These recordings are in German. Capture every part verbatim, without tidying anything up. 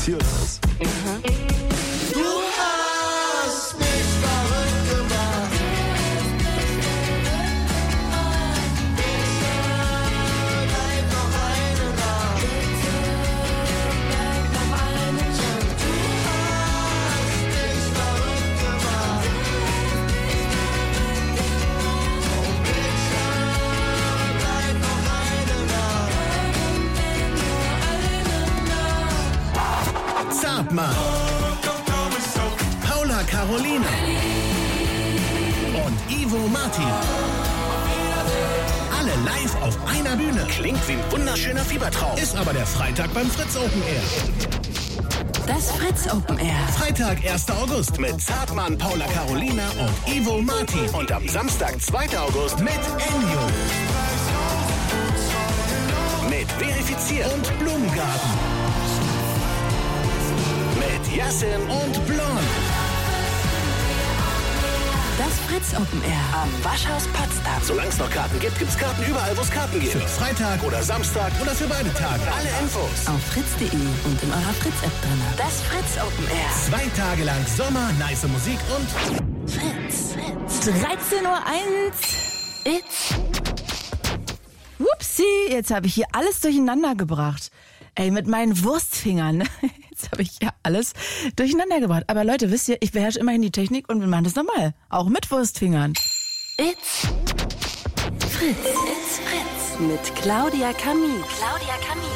verifiziert hast. Mhm. Du hast mich verrückt gemacht. Bleib noch eine Nacht. Bleib noch eine Nacht. Du hast mich verrückt gemacht. Und bitte bleib noch eine Nacht. Zartmann. Paula Carolina und Ivo Martin. Alle live auf einer Bühne. Klingt wie ein wunderschöner Fiebertraum. Ist aber der Freitag beim Fritz Open Air. Das Fritz Open Air. Freitag, erster August mit Zartmann, Paula Carolina und Ivo Martin. Und am Samstag, zweiter August mit Ennio. Mit Verifiziert und Blumengarten. Mit Yassin und Blond. Das Fritz Open Air am Waschhaus Potsdam. Solange es noch Karten gibt, gibt's Karten überall, wo es Karten gibt. Für Freitag oder Samstag oder für beide Tage. Alle Infos auf fritz punkt de und in eurer Fritz-App drin. Das Fritz Open Air. Zwei Tage lang Sommer, nice Musik und Fritz. Fritz. dreizehn Uhr eins. It's. Upsi, jetzt habe ich hier alles durcheinander gebracht. Ey, mit meinen Wurstfingern. Jetzt habe ich ja alles durcheinander gebracht. Aber Leute, wisst ihr, ich beherrsche immerhin die Technik und wir machen das normal. Auch mit Wurstfingern. It's Fritz. It's Fritz. Mit Claudia Kamit. Claudia Kamit.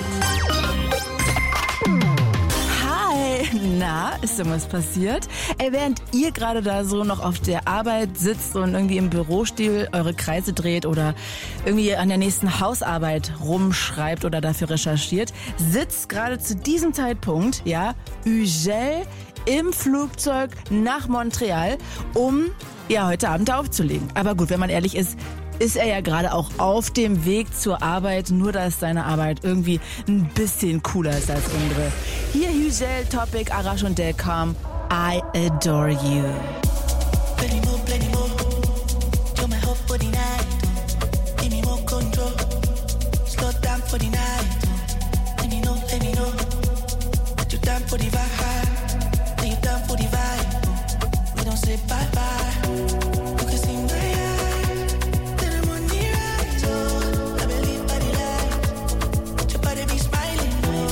Hi. Na, ist irgendwas passiert? Ey, während ihr gerade da so noch auf der Arbeit sitzt und irgendwie im Bürostil eure Kreise dreht oder irgendwie an der nächsten Hausarbeit rumschreibt oder dafür recherchiert, sitzt gerade zu diesem Zeitpunkt, ja, Ugel im Flugzeug nach Montreal, um ja heute Abend aufzulegen. Aber gut, wenn man ehrlich ist, ist er ja gerade auch auf dem Weg zur Arbeit, nur dass seine Arbeit irgendwie ein bisschen cooler ist als unsere. Hier Ugel, Topic, Arash und Delcam, I Adore You. Plenty more, plenty more. You're my hope for the night. Give me more control. Slow down for the night. Let me know, let me know. That you're down for the vibe. That you're down for the vibe. We don't say bye bye. You can see my eyes. Then I'm on the rise. Oh, I believe by the light. Your body be smiling.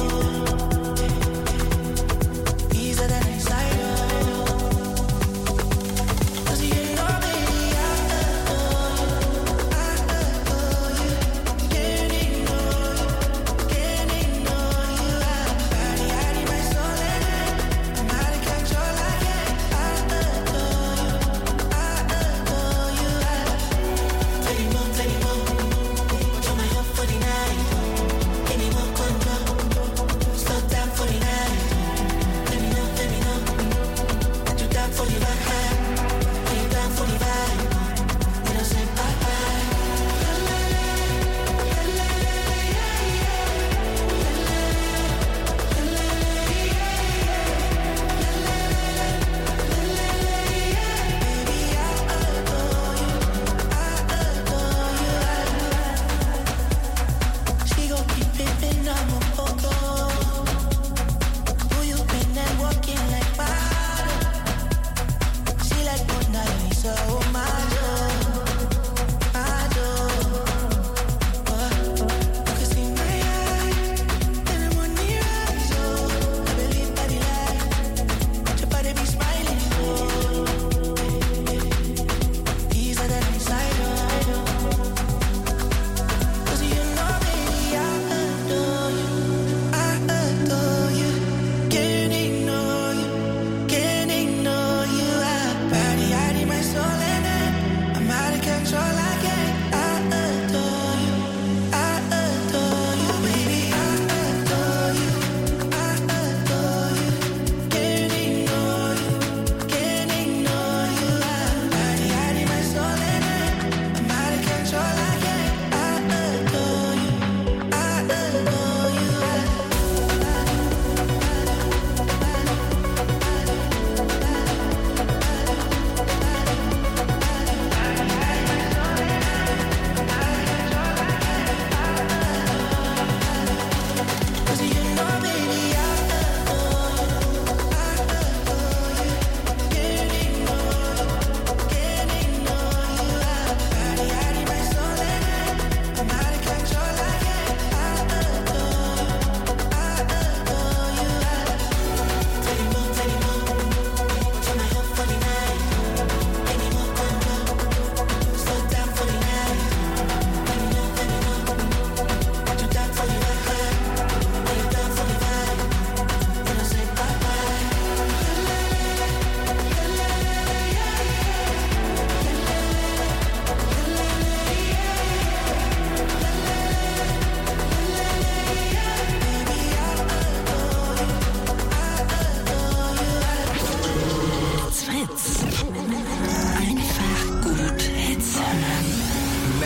Oh, easier than inside.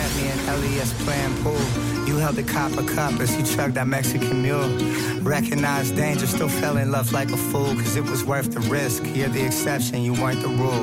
met me in L E S playing pool. You held the copper cup as you chugged that Mexican mule. Recognized danger, still fell in love like a fool. Cause it was worth the risk. You're the exception, you weren't the rule.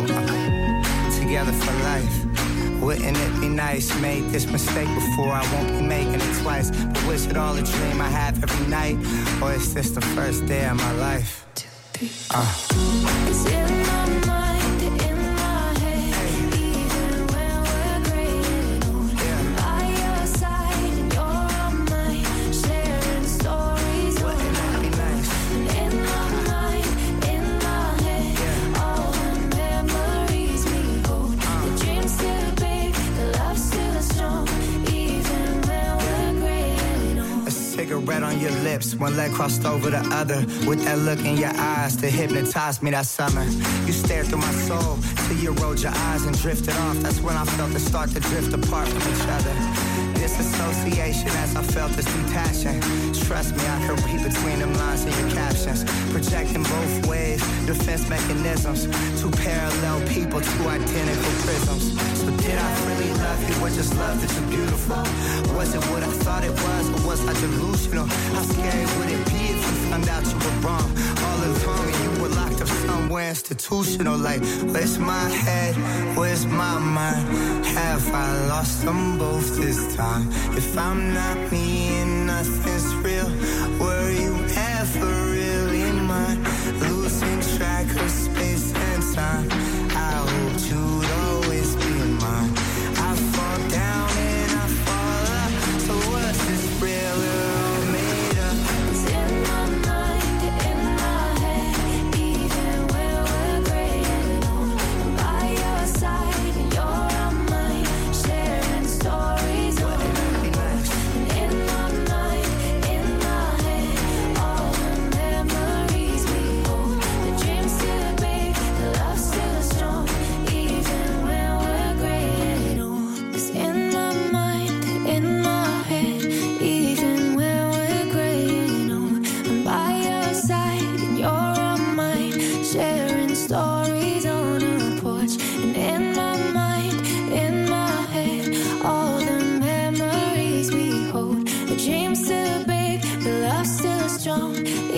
Uh, together for life. Wouldn't it be nice? Made this mistake before, I won't be making it twice. But was it all a dream I have every night? Or is this the first day of my life? Uh. It's in my mind, in my head, even when we're graying old. By your side, and you're on mine, sharing stories. Wouldn't that be nice? In my mind, in my head, all the memories we hold. The dreams still big, the love still strong, even when we're graying old. A cigarette on your lips, one leg crossed over the other. With that look in your eyes that hypnotized me that summer. You stared through my soul till you rolled your eyes and drifted off. That's when I felt it start to drift apart from each other. Disassociation as I felt this detaching. Trust me, I could read between them lines in your captions. Projecting both ways, defense mechanisms. Two parallel people, two identical prisms. So did I really love you or just love that you're beautiful? Was it what I thought it was or was I delusional? How scary would it be if you found out you were wrong? All along and you were locked up somewhere institutional. Like, where's my head? Where's my mind? Have I lost them both this time? If I'm not me and nothing's real, were you ever really mine? Losing track of space and time. I hoped you'd always be mine. I fall down and I fall up. So was this real or all made up? It's in my mind, in my head, even when we're graying old. By your side, and you're on mine, sharing stories. Wouldn't that be nice? In my mind, in my head, all the memories we hold. The dreams still big, the love still strong, even when we're graying old. It's in my mind, in my head, even when we're graying old. I'm by your side, and you're on mine, sharing stories on a porch. And in my mind, in my head, all the memories we hold. The dreams still big, the love still strong,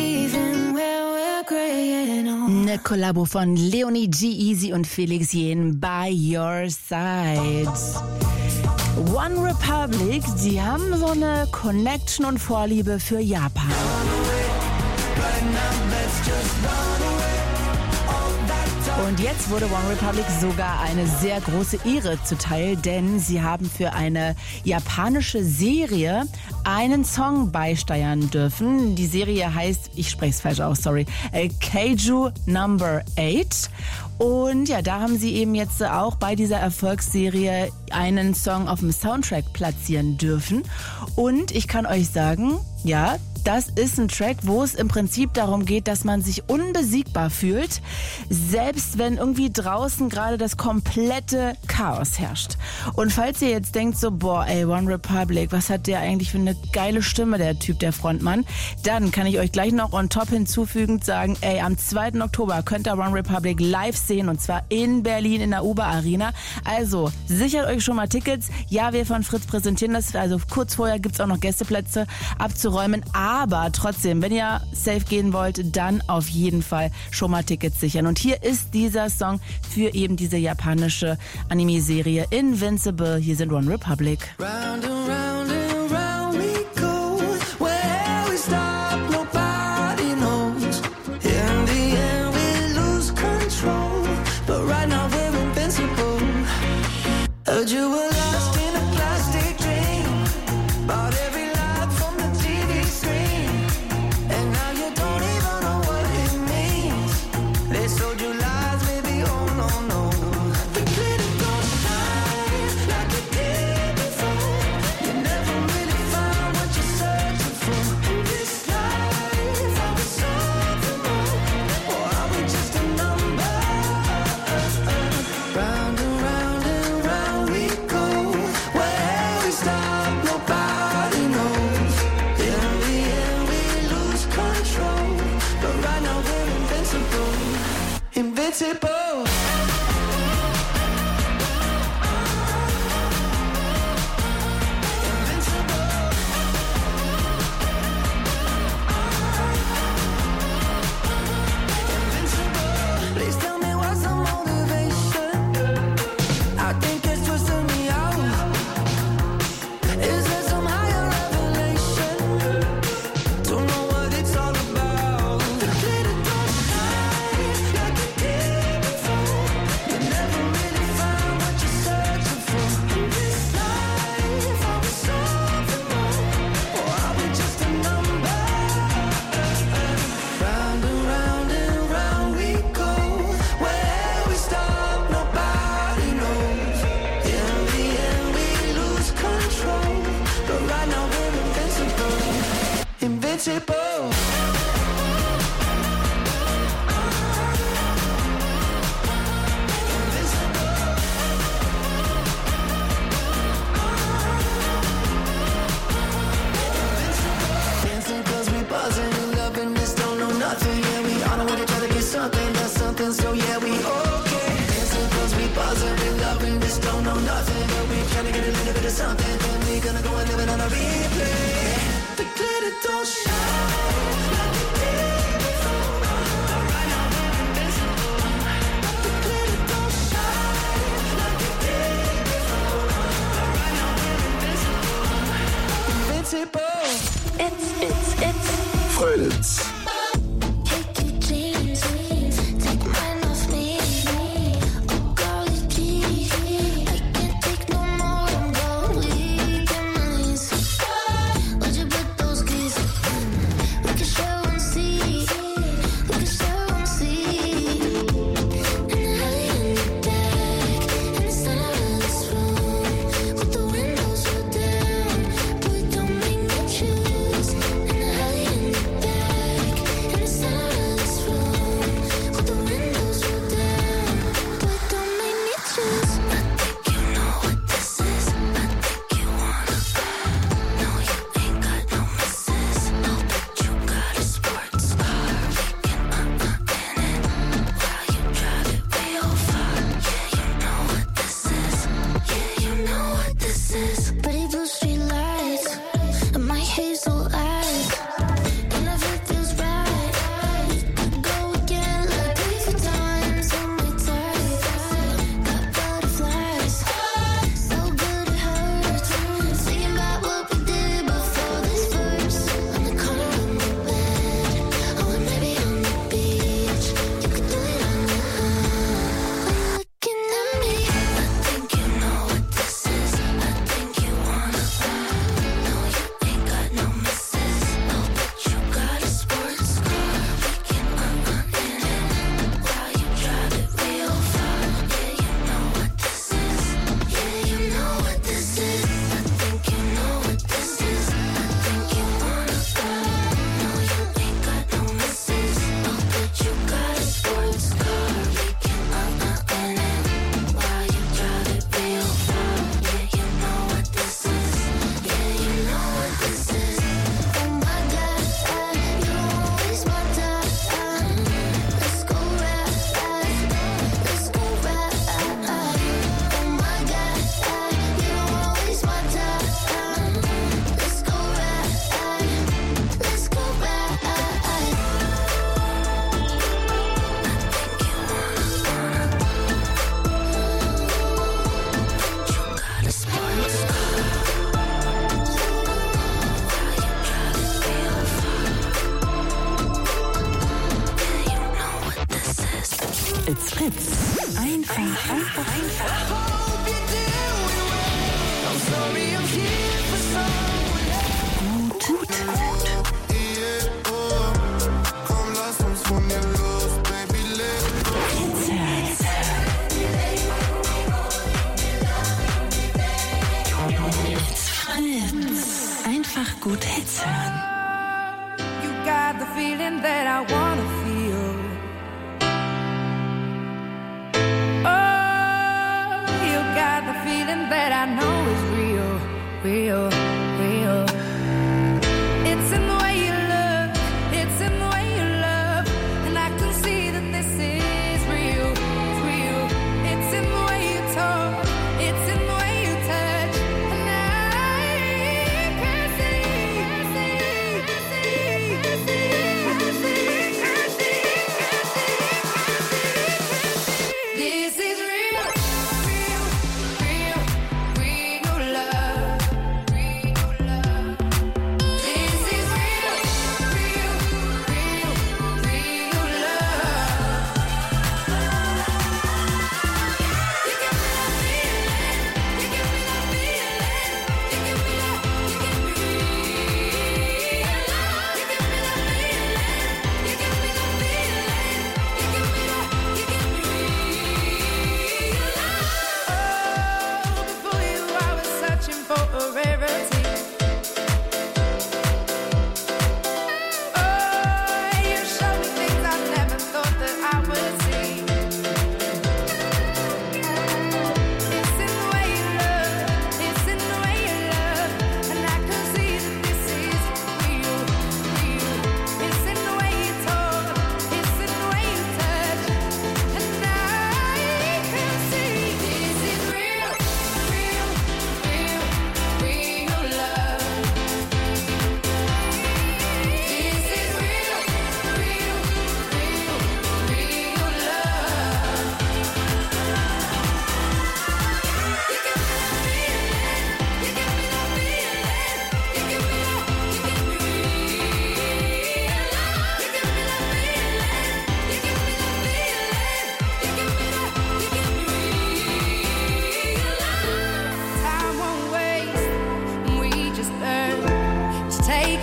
even when we're graying old. Eine Kollabo von Leonie, G-Eazy und Felix Jähn, By Your Side. One Republic, die haben so eine Connection und Vorliebe für Japan. Und jetzt wurde One Republic sogar eine sehr große Ehre zuteil, denn sie haben für eine japanische Serie einen Song beisteuern dürfen. Die Serie heißt, ich spreche es falsch aus, sorry, Kaiju Number eight. Und ja, da haben sie eben jetzt auch bei dieser Erfolgsserie einen Song auf dem Soundtrack platzieren dürfen. Und ich kann euch sagen, ja, das ist ein Track, wo es im Prinzip darum geht, dass man sich unbesiegbar fühlt, selbst wenn irgendwie draußen gerade das komplette Chaos herrscht. Und falls ihr jetzt denkt so, boah, ey, One Republic, was hat der eigentlich für eine geile Stimme, der Typ, der Frontmann, dann kann ich euch gleich noch on top hinzufügend sagen, ey, am zweiten Oktober könnt ihr One Republic live sehen und zwar in Berlin in der Uber Arena. Also, sichert euch schon mal Tickets. Ja, wir von Fritz präsentieren das, also kurz vorher gibt's auch noch Gästeplätze abzuräumen, aber trotzdem, wenn ihr safe gehen wollt, dann auf jeden Fall schon mal Tickets sichern. Und hier ist dieser Song für eben diese japanische Anime-Serie Invincible. Hier sind One Republic. Round and round and round we go. Where we stop, nobody knows. In the end we lose control, but right now we're invincible. Heard you were lost in a plastic dream, bought every light from the T V screen, and now you don't even know what it means. They sold you lies, baby, oh no, no. The glitter don't shine like it did before. You never really find what you're searching for. In this life, are we something more, or are we just a number? Round and round and round we go. Where we stop, nobody knows. In the end, we lose control, but right now we're invincible. Invincible. invincible. Something, that's something, so yeah, we okay. Dancing cause we buzzing, we loving this, don't know nothing. But we tryna get a little bit of something, then we gonna go and live it on a replay. The glitter don't shine like it did before. Right now we're invincible. The glitter don't shine like it did before. Right now we're invincible. Invincible. It's, it's, it's Fritz. It's Fritz. Einfach, einfach, einfach. Gut, gut, gut. It's Fritz. Einfach gut Hits hören. You got the feeling that I wanna feel. Feeling that I know is real, real, real. It's in the way you look, it's in the way you love, and I can see that this is real, real. It's in the way you talk, it's in the way you touch, and I can see, see, see, see, see, see. This is real.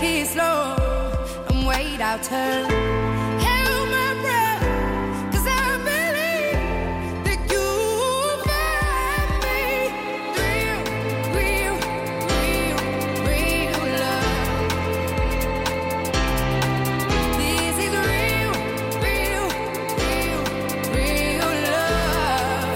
it slow and wait our turn. Hold my breath, 'cause I believe that you'll find me real, real, real, real love. This is real, real, real, real love.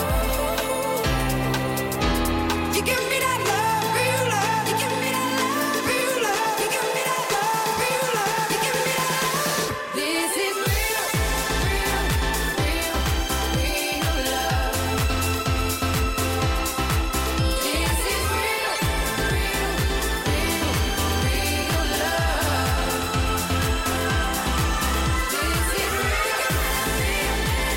You give me that love, real love. You give me that love, real love. You give me that love, real love. You give me that love. This is real, real, real, real love. This is real, real, real, real love. This is real, real, real,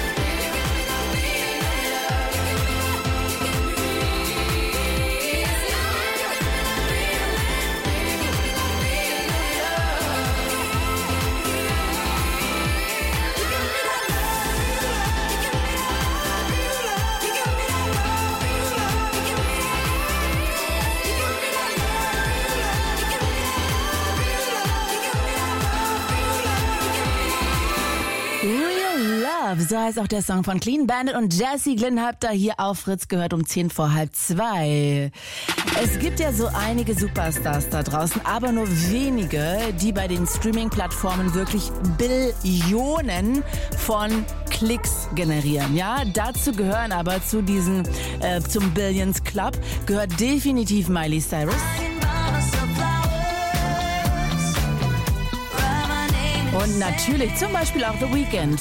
Real Love, so heißt auch der Song von Clean Bandit und Jessie Glynn habt ihr hier auf Fritz gehört um zehn vor halb zwei. Es gibt ja so einige Superstars da draußen, aber nur wenige, die bei den Streaming-Plattformen wirklich Billionen von Klicks generieren. Ja, dazu gehören aber zu diesen, äh, zum Billions Club, gehört definitiv Miley Cyrus. Und natürlich zum Beispiel auch The Weeknd.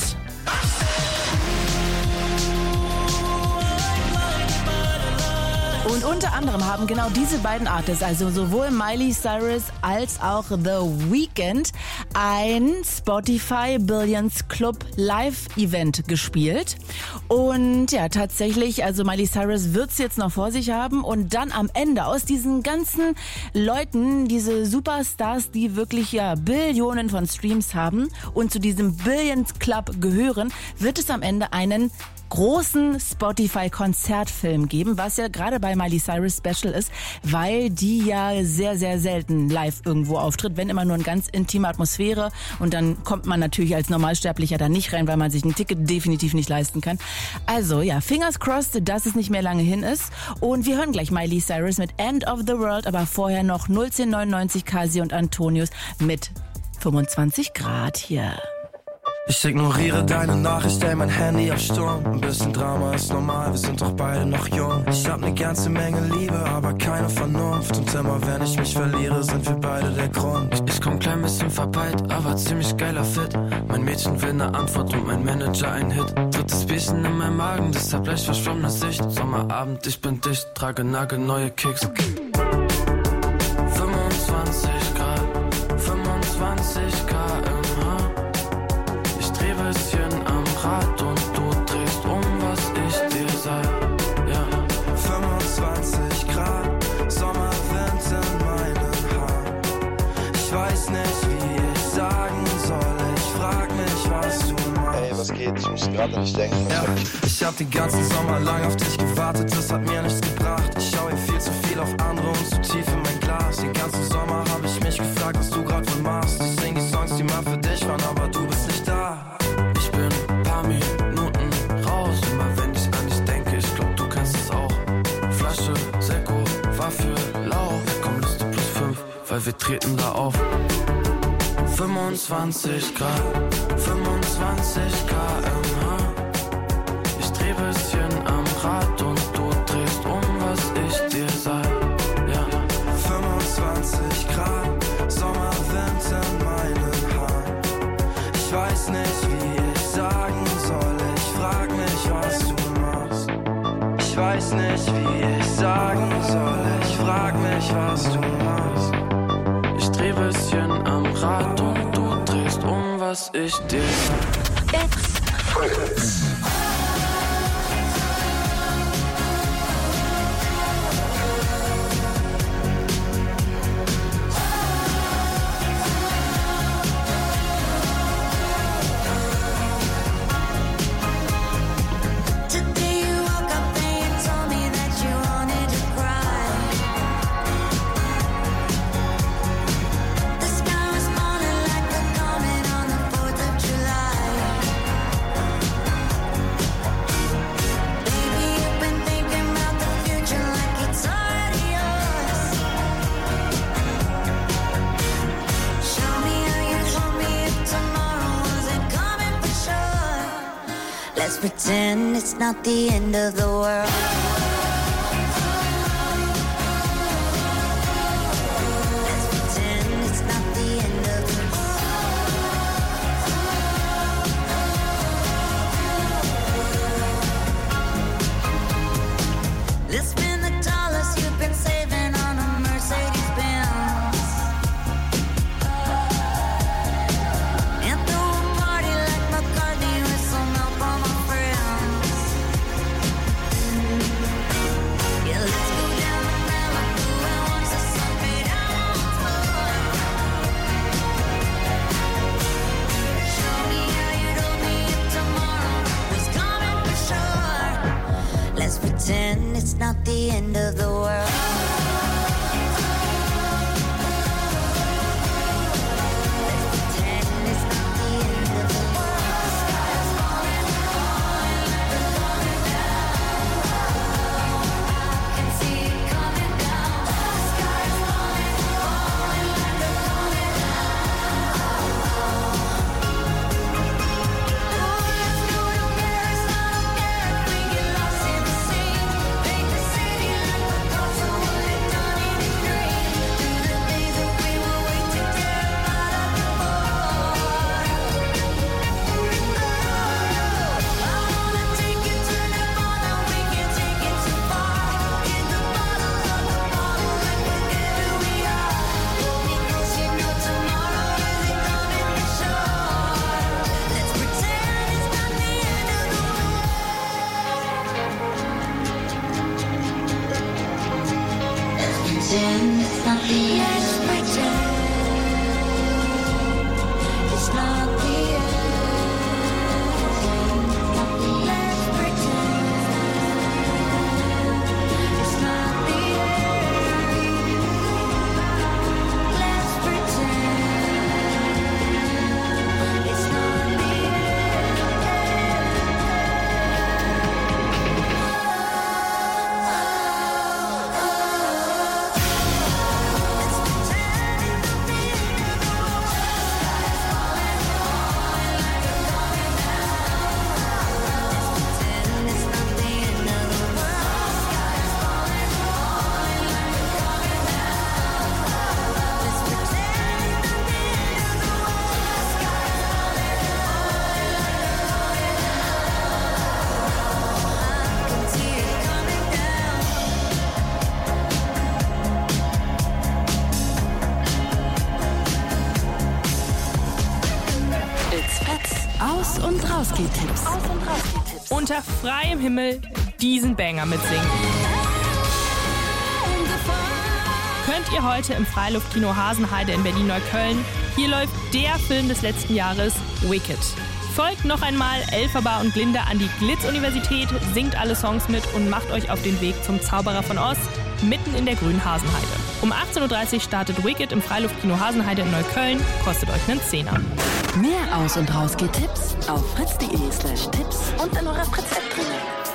Und unter anderem haben genau diese beiden Artists, also sowohl Miley Cyrus als auch The Weeknd, ein Spotify Billions Club Live-Event gespielt. Und ja, tatsächlich, also Miley Cyrus wird's jetzt noch vor sich haben und dann am Ende aus diesen ganzen Leuten, diese Superstars, die wirklich ja Billionen von Streams haben und zu diesem Billions Club gehören, wird es am Ende einen großen Spotify-Konzertfilm geben, was ja gerade bei Miley Cyrus special ist, weil die ja sehr, sehr selten live irgendwo auftritt, wenn immer nur eine ganz intime Atmosphäre und dann kommt man natürlich als Normalsterblicher da nicht rein, weil man sich ein Ticket definitiv nicht leisten kann. Also ja, fingers crossed, dass es nicht mehr lange hin ist und wir hören gleich Miley Cyrus mit End of the World, aber vorher noch null zehn neunundneunzig Kasi und Antonius mit fünfundzwanzig Grad hier. Ich ignoriere deine Nachricht, stell mein Handy auf Sturm. Ein bisschen Drama ist normal, wir sind doch beide noch jung. Ich hab ne ganze Menge Liebe, aber keine Vernunft. Und immer wenn ich mich verliere, sind wir beide der Grund. Ich, ich komm klein bisschen verpeilt, aber ziemlich geiler Fit. Mein Mädchen will ne Antwort und mein Manager ein Hit. Drittes Bierchen in meinem Magen, deshalb leicht verschwommene Sicht. Sommerabend, ich bin dicht, trage nagelneue Kicks. fünfundzwanzig Grad, fünfundzwanzig Grad. Bisschen am Rad und du drehst um, was ich dir sag, ja. fünfundzwanzig Grad, Sommerwind in meinen Haaren. Ich weiß nicht, wie ich sagen soll, ich frag mich, was du machst. Ey, was geht? Ich muss gerade nicht denken. Ja, ich hab den ganzen Sommer lang auf dich gewartet, das hat mir nichts gebracht. Ich schau hier viel zu viel auf andere und zu tief in mein Glas. Den ganzen Sommer hab ich mich gefragt, was du grad wohl machst. Ich sing die Songs, die mal für dich waren, aber du bist nicht da. Minuten raus, immer wenn ich an dich denke, ich glaub, du kennst es auch. Flasche, Sekko, war für Lauch. Komm, Liste plus fünf, weil wir treten da auf. fünfundzwanzig Grad, fünfundzwanzig Kilometer pro Stunde. Ich dreh bisschen am Rad und du drehst um, was ich dir sag, ja. fünfundzwanzig Grad, Sommerwind in meinen Haaren. Ich weiß nicht, wie ich sagen soll, ich frag mich, was du machst. Ich weiß nicht, wie ich sagen soll, ich frag mich, was du machst. Ich dreh bisschen am Rad und du drehst um, was ich dir sag. Fritz. The sky pretend it's not the end of the world. Let's pretend it's not the end of the world. Let's spend the dollars you've been saving on a Mercedes Benz. And throw a party like McCartney with some help from my friends. Yeah, let's go down to Malibu and watch the sun fade out on the floor. Show me how you told me if tomorrow was coming for sure. Let's pretend it's not the end of the world. Pretend it's not the end. Let's pretend it's not the end. Let's pretend it's not the end. Let's pretend it's not the Aus- und Rausgeht-Tipps. Aus- und Rausgeht-Tipps. Unter freiem Himmel diesen Banger mitsingen. Könnt ihr heute im Freiluftkino Hasenheide in Berlin-Neukölln. Hier läuft der Film des letzten Jahres, Wicked. Folgt noch einmal Elphaba und Glinda an die Glitz-Universität, singt alle Songs mit und macht euch auf den Weg zum Zauberer von Oz, mitten in der grünen Hasenheide. Um achtzehn Uhr dreißig startet Wicked im Freiluftkino Hasenheide in Neukölln, kostet euch einen Zehner. Mehr Aus- und Rausgeht-Tipps auf fritz.de slash Tipps und in eurer Fritz-App drin.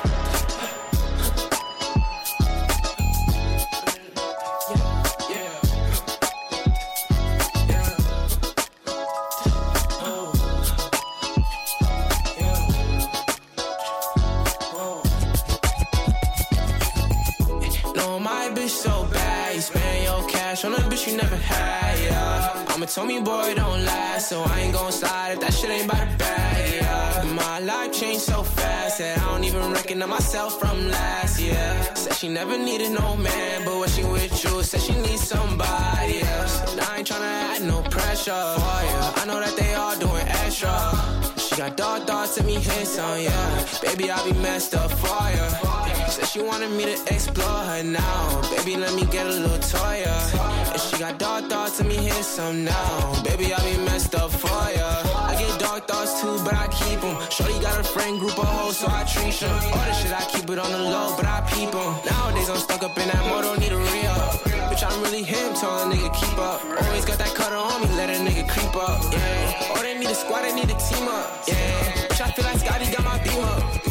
On a bitch you never had, yeah. I'm a Tommy boy, don't last, so I ain't gon' slide if that shit ain't by the bag, yeah. My life changed so fast that I don't even recognize myself from last year. Said she never needed no man, but when she with you, said she needs somebody else. And I ain't tryna add no pressure for you. I know that they all doing extra. She got dark thoughts to me handsome, yeah. Baby, I be messed up for you. Said she wanted me to explore her now. Baby, let me get a little toy, yeah. And she got dark thoughts to me handsome now. Baby, I be messed up for ya. I get dark thoughts too, but I keep them. Shorty got a friend group of hoes, so I treat them. All this shit, I keep it on the low, but I peep them. Nowadays, I'm stuck up in that mode, don't need a re-up. Bitch, I'm really him, tell a nigga keep up. Always got that cutter on me, let a nigga creep up, yeah. Oh, they need a squad, they need a team up, yeah. Bitch, I feel like Scotty got my beam up.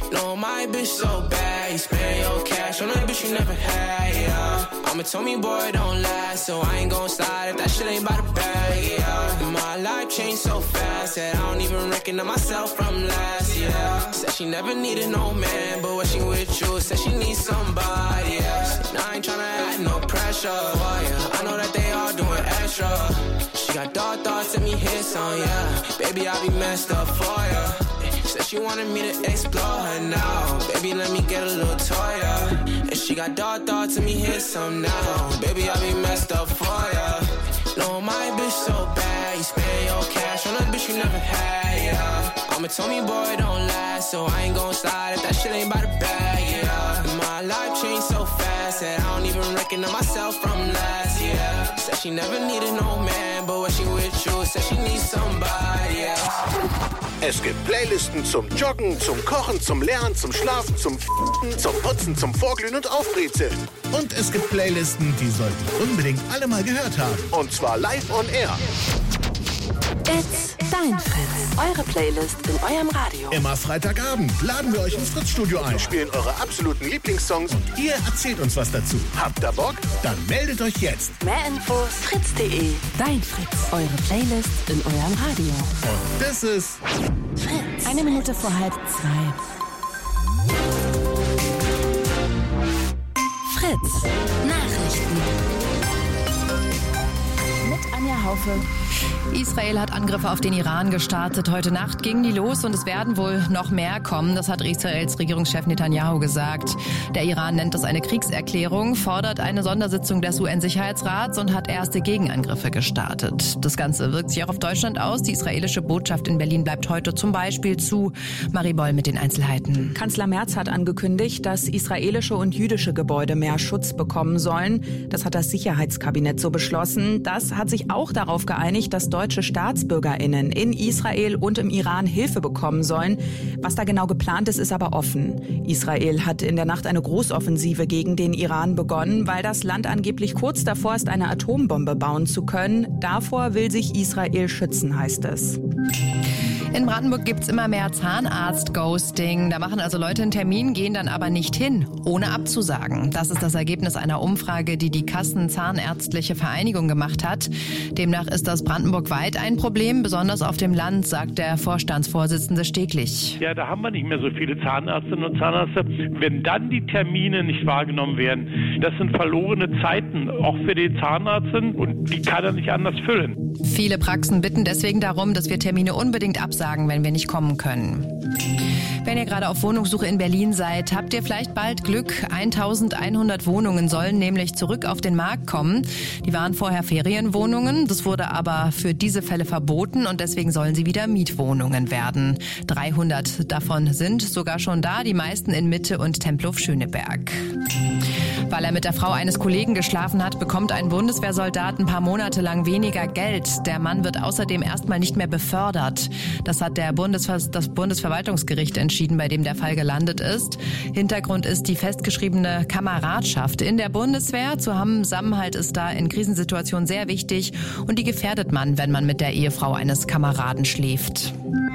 No, my bitch so bad. You spend your cash on a bitch you never had, yeah. I'm a Tommy boy, don't last, so I ain't gon' slide if that shit ain't by the bag, yeah. And my life changed so fast that I don't even recognize myself from last, yeah. Said she never needed no man, but when she with you, said she needs somebody else. Now I ain't tryna add no pressure, oh, yeah. I know that they all doing extra. She got dark thoughts and me hits on, yeah. Baby, I be messed up for ya. Said she wanted me to explore her now. Baby, let me get a little toya. And she got dark thoughts and me hit some now. Baby, I be messed up for ya. No, my bitch so bad. You spend your cash on a bitch you never had, yeah. I'm a Tommy boy, don't last, so I ain't gon' slide if that shit ain't by the bag, yeah. My life changed so fast that I don't even recognize myself from last, yeah. Said she never needed no man, but when she with you, said she needs somebody else. Es gibt Playlisten zum Joggen, zum Kochen, zum Lernen, zum Schlafen, zum F***en, zum Putzen, zum Vorglühen und Aufbrezeln. Und es gibt Playlisten, die sollten unbedingt alle mal gehört haben. Und zwar live on air. It's Dein Fritz. Eure Playlist in eurem Radio. Immer Freitagabend laden wir euch ins Fritz-Studio ein, spielen eure absoluten Lieblingssongs und ihr erzählt uns was dazu. Habt ihr Bock? Dann meldet euch jetzt. Mehr Infos fritz punkt de. Dein Fritz. Eure Playlist in eurem Radio. Und das ist Fritz. Eine Minute vor halb zwei. Fritz. Nachrichten. Mit Anja Haufe. Israel hat Angriffe auf den Iran gestartet. Heute Nacht gingen die los und es werden wohl noch mehr kommen. Das hat Israels Regierungschef Netanyahu gesagt. Der Iran nennt das eine Kriegserklärung, fordert eine Sondersitzung des U N-Sicherheitsrats und hat erste Gegenangriffe gestartet. Das Ganze wirkt sich auch auf Deutschland aus. Die israelische Botschaft in Berlin bleibt heute zum Beispiel zu. Marie Boll mit den Einzelheiten. Kanzler Merz hat angekündigt, dass israelische und jüdische Gebäude mehr Schutz bekommen sollen. Das hat das Sicherheitskabinett so beschlossen. Das hat sich auch darauf geeinigt, dass deutsche StaatsbürgerInnen in Israel und im Iran Hilfe bekommen sollen. Was da genau geplant ist, ist aber offen. Israel hat in der Nacht eine Großoffensive gegen den Iran begonnen, weil das Land angeblich kurz davor ist, eine Atombombe bauen zu können. Davor will sich Israel schützen, heißt es. In Brandenburg gibt's immer mehr Zahnarzt-Ghosting. Da machen also Leute einen Termin, gehen dann aber nicht hin, ohne abzusagen. Das ist das Ergebnis einer Umfrage, die die Kassen-Zahnärztliche Vereinigung gemacht hat. Demnach ist das brandenburgweit ein Problem, besonders auf dem Land, sagt der Vorstandsvorsitzende Steglich. Ja, da haben wir nicht mehr so viele Zahnärztinnen und Zahnärzte. Wenn dann die Termine nicht wahrgenommen werden, das sind verlorene Zeiten, auch für die Zahnärztin, und die kann er nicht anders füllen. Viele Praxen bitten deswegen darum, dass wir Termine unbedingt absagen, wenn wir nicht kommen können. Wenn ihr gerade auf Wohnungssuche in Berlin seid, habt ihr vielleicht bald Glück. eintausendeinhundert Wohnungen sollen nämlich zurück auf den Markt kommen. Die waren vorher Ferienwohnungen, das wurde aber für diese Fälle verboten und deswegen sollen sie wieder Mietwohnungen werden. dreihundert davon sind sogar schon da, die meisten in Mitte und Tempelhof-Schöneberg. Weil er mit der Frau eines Kollegen geschlafen hat, bekommt ein Bundeswehrsoldat ein paar Monate lang weniger Geld. Der Mann wird außerdem erstmal nicht mehr befördert. Das hat der Bundesver- das Bundesverwaltungsgericht entschieden, bei dem der Fall gelandet ist. Hintergrund ist die festgeschriebene Kameradschaft in der Bundeswehr. Zusammenhalt ist da in Krisensituationen sehr wichtig und die gefährdet man, wenn man mit der Ehefrau eines Kameraden schläft.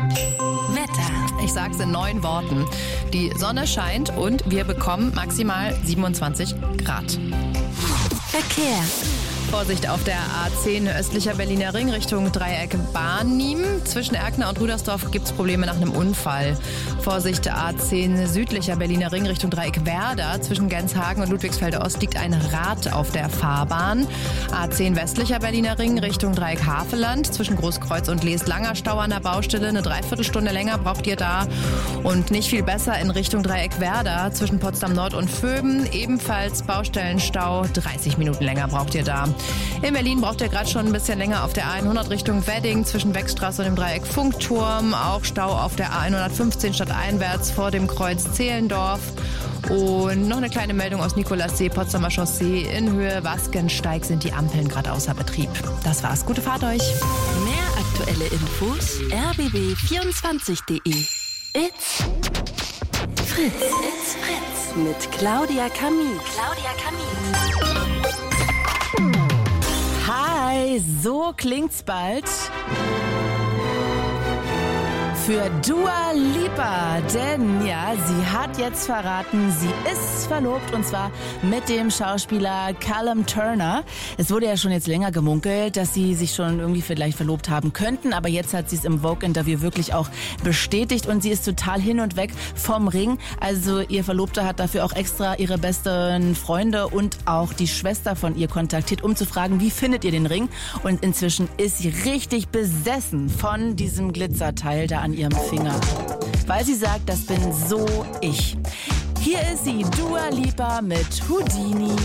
Wetter. Ich sag's in neun Worten. Die Sonne scheint und wir bekommen maximal siebenundzwanzig Grad. Verkehr. Vorsicht auf der A zehn östlicher Berliner Ring Richtung Dreieck Barnim. Zwischen Erkner und Rudersdorf gibt's Probleme nach einem Unfall. Vorsicht A zehn südlicher Berliner Ring Richtung Dreieck Werder. Zwischen Genshagen und Ludwigsfelde Ost liegt ein Rad auf der Fahrbahn. A zehn westlicher Berliner Ring Richtung Dreieck Havelland. Zwischen Großkreuz und Leest langer Stau an der Baustelle. Eine Dreiviertelstunde länger braucht ihr da. Und nicht viel besser in Richtung Dreieck Werder. Zwischen Potsdam Nord und Vöben. Ebenfalls Baustellenstau. dreißig Minuten länger braucht ihr da. In Berlin braucht ihr gerade schon ein bisschen länger auf der A hundert Richtung Wedding zwischen Wegstraße und dem Dreieck Funkturm. Auch Stau auf der A hundertfünfzehn stadteinwärts vor dem Kreuz Zehlendorf. Und noch eine kleine Meldung aus Nikolassee, Potsdamer Chaussee. In Höhe Waskensteig sind die Ampeln gerade außer Betrieb. Das war's. Gute Fahrt euch. Mehr aktuelle Infos r b b vierundzwanzig punkt de. It's Fritz. It's Fritz. Mit Claudia Kamit. Claudia Kamit. Hi, so klingt's bald. für Dua Lipa, denn ja, sie hat jetzt verraten, sie ist verlobt und zwar mit dem Schauspieler Callum Turner. Es wurde ja schon jetzt länger gemunkelt, dass sie sich schon irgendwie vielleicht verlobt haben könnten, aber jetzt hat sie es im Vogue-Interview wirklich auch bestätigt und sie ist total hin und weg vom Ring. Also ihr Verlobter hat dafür auch extra ihre besten Freunde und auch die Schwester von ihr kontaktiert, um zu fragen, wie findet ihr den Ring? Und inzwischen ist sie richtig besessen von diesem Glitzerteil da an ihrem Finger, weil sie sagt, das bin so ich. Hier ist sie, Dua Lipa mit Houdini.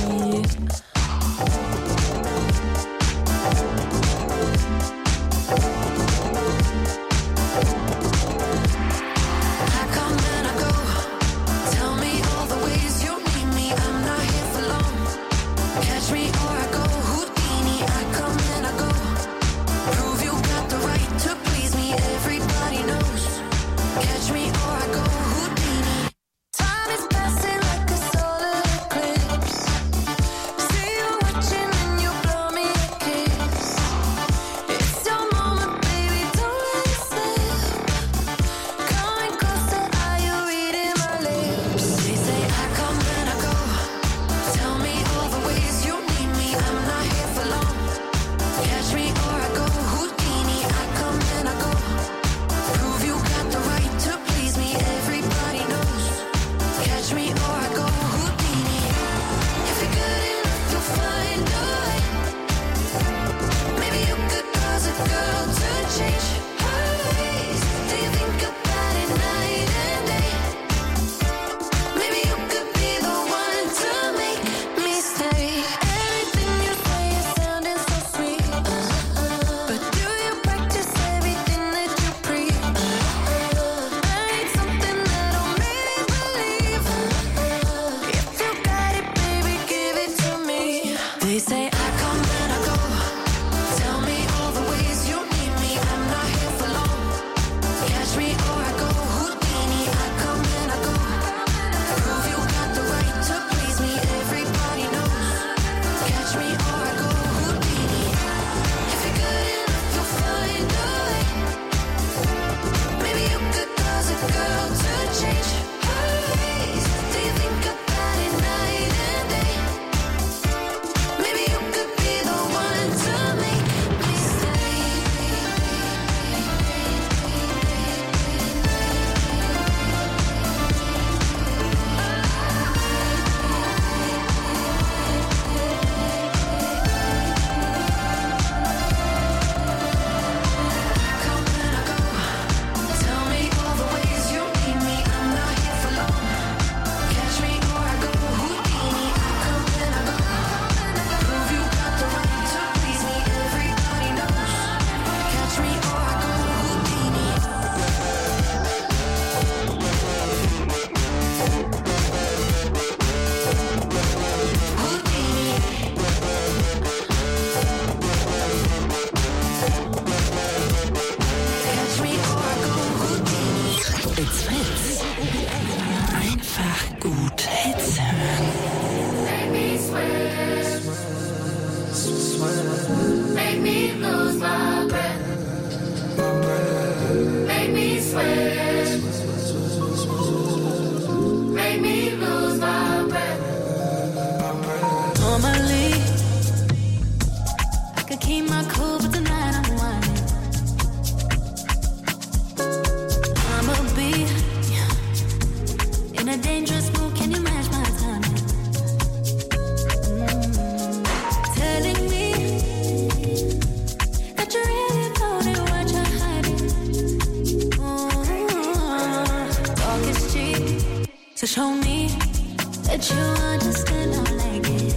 So show me that you understand how I like it.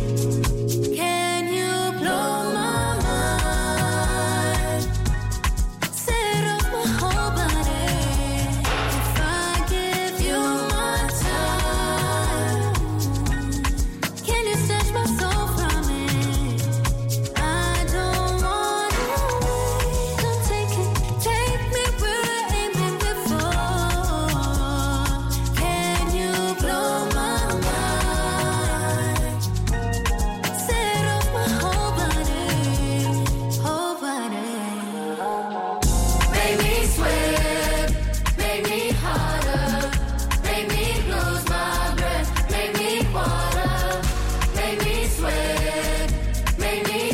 Can you blow my mind? Set off my whole body. If I give you my time, can you snatch my soul from it? I don't wanna wait. Come take it, take me where I ain't been before. Can you blow my mind?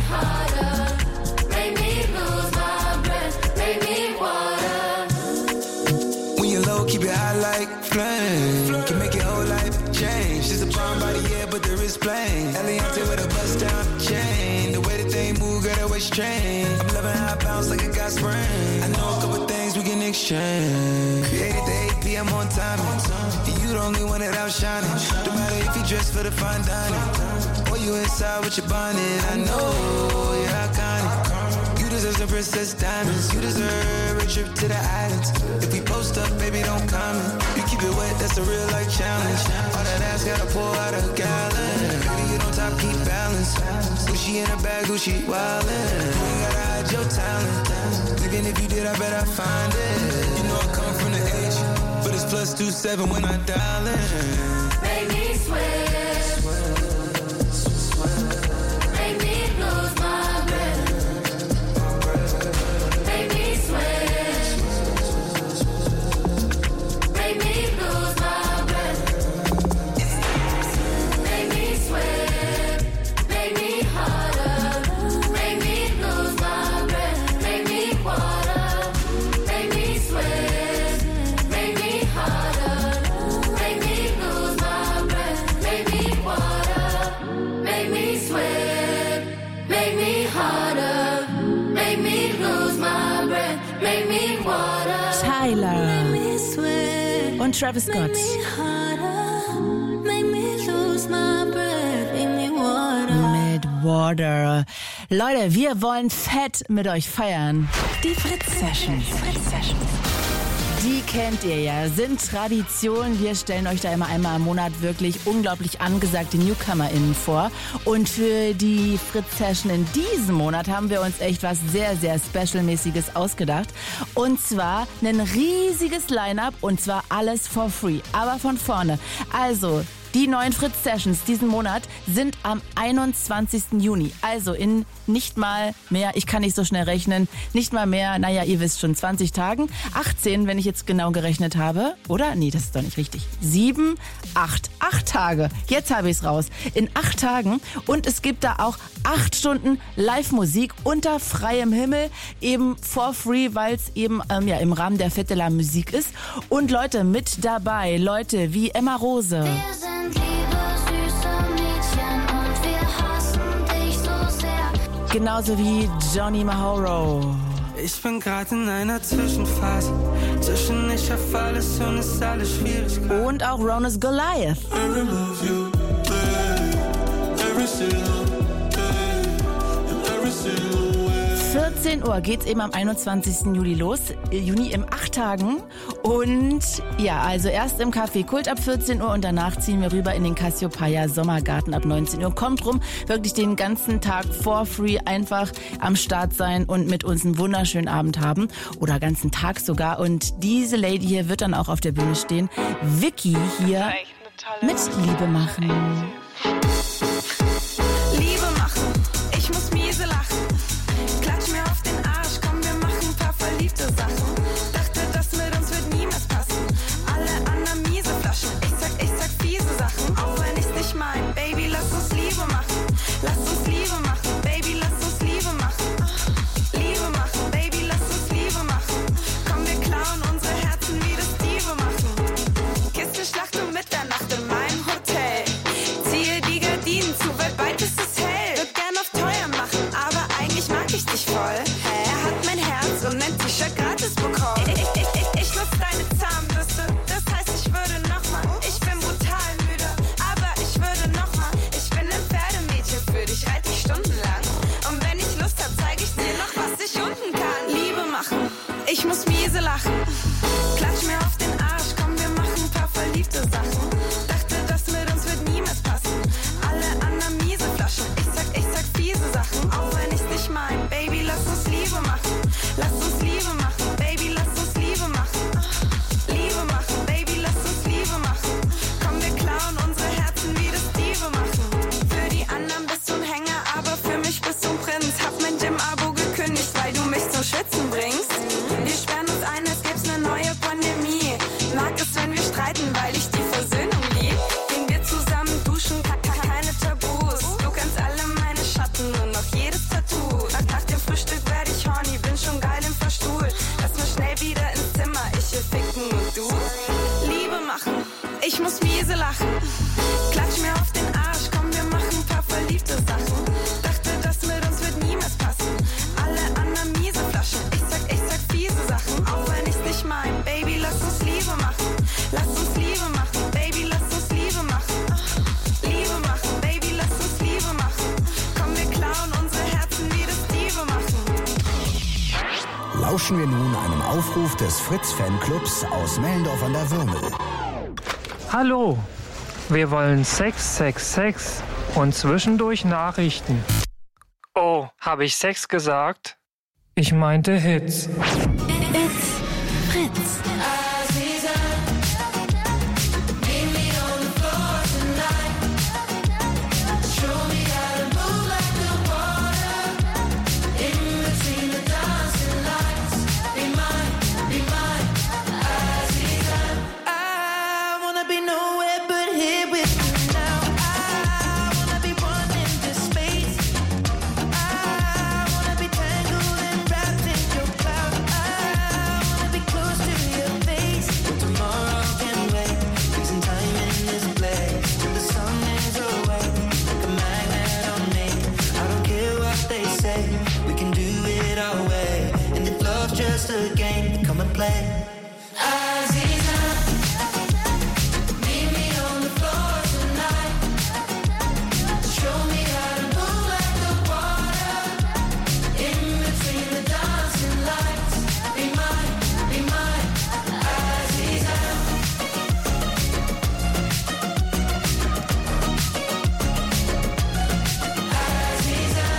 harder, make me lose my breath, make me water. When you're low, keep it high like flame. Can make your whole life change. She's a bomb body, yeah, but there is plain. Eliante with a bust down chain. The way that they move, girl, that way strange. I'm loving how I bounce like a got spring. I know a couple things we can exchange. Created the eight p.m. on time. You the only one that outshining. No matter if you dress for the fine dining or you inside with your bonnet. I know you're iconic. You deserve some princess diamonds. You deserve a trip to the islands. If we post up, baby, don't comment. You keep it wet, that's a real life challenge. All that ass gotta pour out a gallon. Baby, you don't top, keep balance. Gucci in a bag, Gucci wildin'. You ain't gotta hide your talent. Even if you did, I bet I find it. You know I come from the H, but it's plus two seven when I dial in. Make me sweat. Make me lose my breath. Make me sweat. Make me lose my breath. Make me sweat. Make me harder. Make me lose my breath. Make me water. Make me sweat. Make me harder. Make me lose my breath. Make me water. Make me sweat. Make me harder. Make me lose my breath. Make me water. Tyler Make me sweat. und Travis Scott. Make me harder. Make me lose my breath. Make me water. Mit Water. Leute, wir wollen fett mit euch feiern. Die Fritz Sessions. Die kennt ihr ja, sind Tradition. Wir stellen euch da immer einmal im Monat wirklich unglaublich angesagte NewcomerInnen vor. Und für die Fritz-Session in diesem Monat haben wir uns echt was sehr, sehr Special-mäßiges ausgedacht. Und zwar ein riesiges Line-Up und zwar alles for free, aber von vorne. Also die neuen Fritz-Sessions diesen Monat sind am einundzwanzigsten Juni. Also in nicht mal mehr, ich kann nicht so schnell rechnen, nicht mal mehr, naja, ihr wisst schon, zwanzig Tagen. achtzehn, wenn ich jetzt genau gerechnet habe. Oder? Nee, das ist doch nicht richtig. Sieben, acht, acht Tage. Jetzt habe ich es raus. In acht Tagen. Und es gibt da auch acht Stunden Live-Musik unter freiem Himmel. Eben for free, weil es eben ähm, ja, im Rahmen der Fête de la Musique ist. Und Leute mit dabei. Leute wie Emma Rose. Wir sind liebe, süße Mädchen und wir hassen dich so sehr. Genauso wie Johnny Mahoro. Ich bin gerade in einer Zwischenphase. Zwischen ich hab alles und ist alles schwierig. Und auch Ronus Goliath. Every move you play, every single day, in every single way. vierzehn Uhr geht's eben am einundzwanzigsten Juli los, äh, Juni in acht Tagen. Und ja, also erst im Café Kult ab vierzehn Uhr und danach ziehen wir rüber in den Cassiopeia Sommergarten ab neunzehn Uhr. Kommt rum, wirklich den ganzen Tag for free einfach am Start sein und mit uns einen wunderschönen Abend haben. Oder ganzen Tag sogar. Und diese Lady hier wird dann auch auf der Bühne stehen. Vicky hier mit Liebe machen. Liebe machen, ich muss miese lachen. Klatsch mir auf den Arsch, komm, wir machen ein paar verliebte Sachen. Dachte, das mit uns wird niemals passen. Alle anderen miese Flaschen. Ich sag, ich sag fiese Sachen, auch wenn ich's nicht mein. Baby, lass uns Liebe machen. Lass uns Liebe machen. Baby, lass uns Liebe machen. Liebe machen, Baby, lass uns Liebe machen. Komm, wir klauen unsere Herzen wie das Diebe machen. Kissenschlacht um Mitternacht in meinem Hotel. Ziehe die Gardinen zu, weil bald ist es hell. Würd gern auf teuer machen, aber eigentlich mag ich dich voll. Er hat mein Herz und ein T-Shirt gratis bekommen. Ich, ich, ich, ich, ich nutz deine Zahnbürste, das heißt ich würde nochmal. Ich bin brutal müde, aber ich würde nochmal. Ich bin ein Pferdemädchen, für dich reit ich stundenlang. Und wenn ich Lust hab, zeig ich dir noch, was ich unten kann. Liebe machen, ich muss miese lachen. Klatsch mir auf den Arsch, komm, wir machen ein paar verliebte Sachen. Dachte, das mit uns wird niemals passen. Alle anderen miese Flaschen. Ich sag, ich sag fiese Sachen, auch wenn ich's nicht mein. Baby, lass uns Liebe muss miese lachen. Klatsch mir auf den Arsch, komm, wir machen ein paar verliebte Sachen. Dachte, das mit uns wird niemals passen. Alle anderen miese Flaschen. Ich sag, ich sag fiese Sachen, auch wenn ich's nicht mein. Baby, lass uns Liebe machen. Lass uns Liebe machen. Baby, lass uns Liebe machen. Liebe machen. Baby, lass uns Liebe machen. Komm, wir klauen unsere Herzen wie das Diebe machen. Lauschen wir nun einem Aufruf des Fritz-Fanclubs aus Mellendorf an der Würmel. Hallo, wir wollen Sex, Sex, Sex und zwischendurch Nachrichten. Oh, habe ich Sex gesagt? Ich meinte Hits. It's Fritz. Just a game, come and play. Aziza, meet me on the floor tonight. Show me how to move like the water. In between the dancing lights. Be mine, be mine, Aziza. Aziza.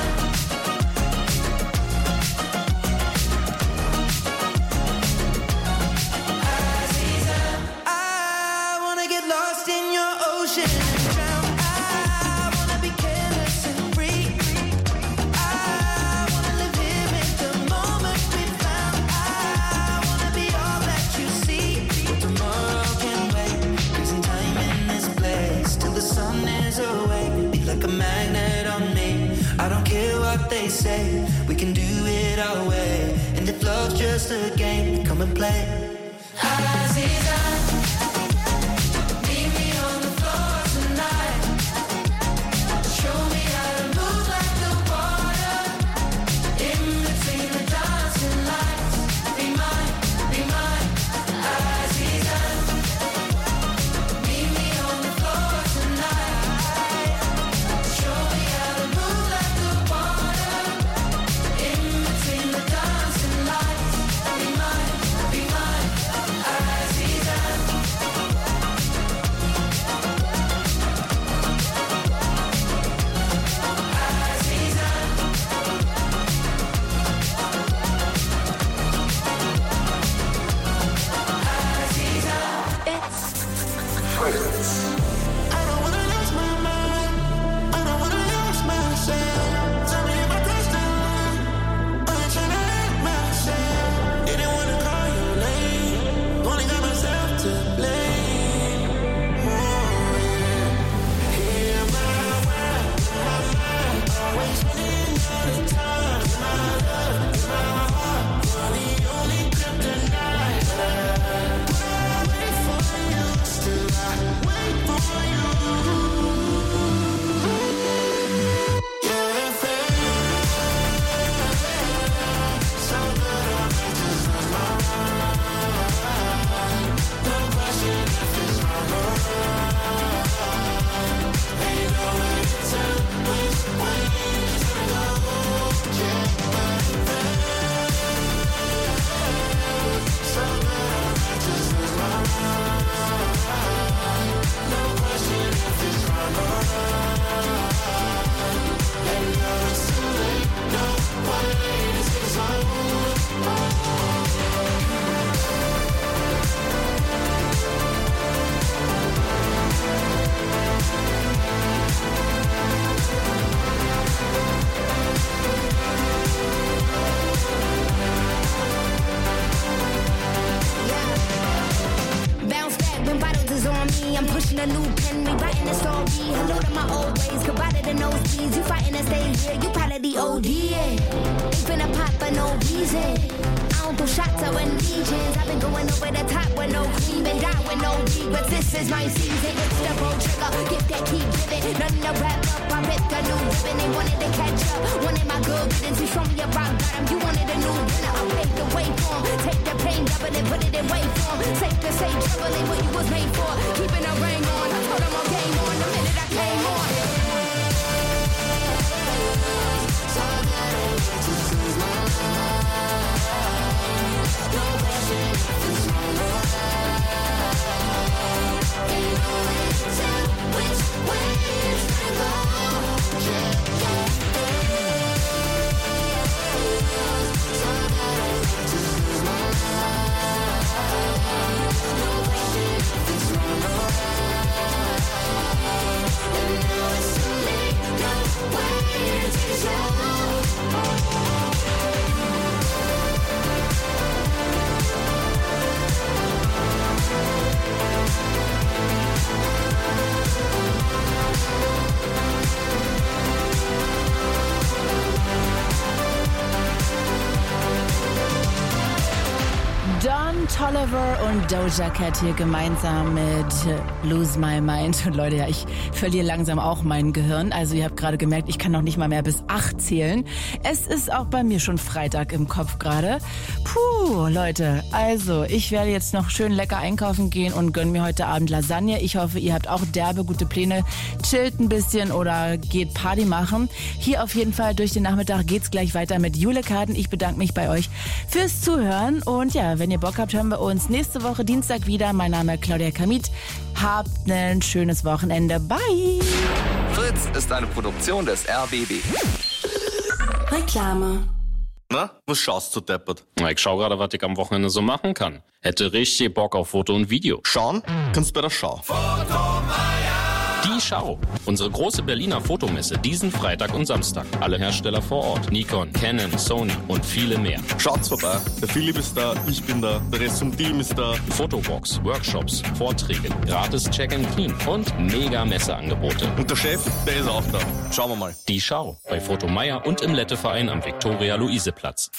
They say we can do it our way, and if love's just a game, come and play. Aziza, meet me on the floor tonight. Show me how to move like the water. In between the dancing lights. Be mine, be mine, Aziza. Meet me on the floor tonight. Show me how to move like the water. In between the dancing lights. Be mine, be mine, Aziza. I'm pushing a new pen, rewriting the story. Hello to my old ways, goodbye to the nosebleeds. You fighting to stay here, you probably the O D. Yeah. finna pop for no reason. I don't do shots, I win legions. I've been going over the top with no cream and die with no regrets. This is my season. It's the road trigger. Get that keep giving. Nothing to wrap up. I ripped a new ribbon. They wanted to catch up. Wanted my good riddance. You show me a rock bottom. You wanted a new winner. I paved the way for 'em. Take the pain, double it, put it in way for 'em. Safe to say, trouble ain't what you was made for. Keeping a ring on. I told 'em I'm game on the minute I came on. Don Toliver und Doja Cat hier gemeinsam mit Lose My Mind. Und Leute, ja, ich verliere langsam auch mein Gehirn. Also ihr habt gerade gemerkt, ich kann noch nicht mal mehr bis acht zählen. Es ist auch bei mir schon Freitag im Kopf gerade. Puh, Leute, also ich werde jetzt noch schön lecker einkaufen gehen und gönne mir heute Abend Lasagne. Ich hoffe, ihr habt auch derbe gute Pläne. Chillt ein bisschen oder geht Party machen. Hier auf jeden Fall durch den Nachmittag geht's gleich weiter mit Julekarten. Ich bedanke mich bei euch fürs Zuhören. Und ja, wenn ihr Bock habt, hören wir uns nächste Woche Dienstag wieder. Mein Name ist Claudia Kamit. Habt ein schönes Wochenende. Bye! Fritz ist eine Produktion des R B B. Reklame. Na, was schaust du deppert? Na, ich schau gerade, was ich am Wochenende so machen kann. Hätte richtig Bock auf Foto und Video. Schauen? Kannst bei der Schau. Die Schau. Unsere große Berliner Fotomesse diesen Freitag und Samstag. Alle Hersteller vor Ort. Nikon, Canon, Sony und viele mehr. Schaut's vorbei. Der Philipp ist da, ich bin da, der Rest vom Team ist da. Fotowalks, Workshops, Vorträge, gratis Check-and-Clean und mega Messeangebote. Und der Chef, der ist auch da. Schauen wir mal. Die Schau. Bei Fotomeier und im Letteverein am Viktoria-Luise-Platz.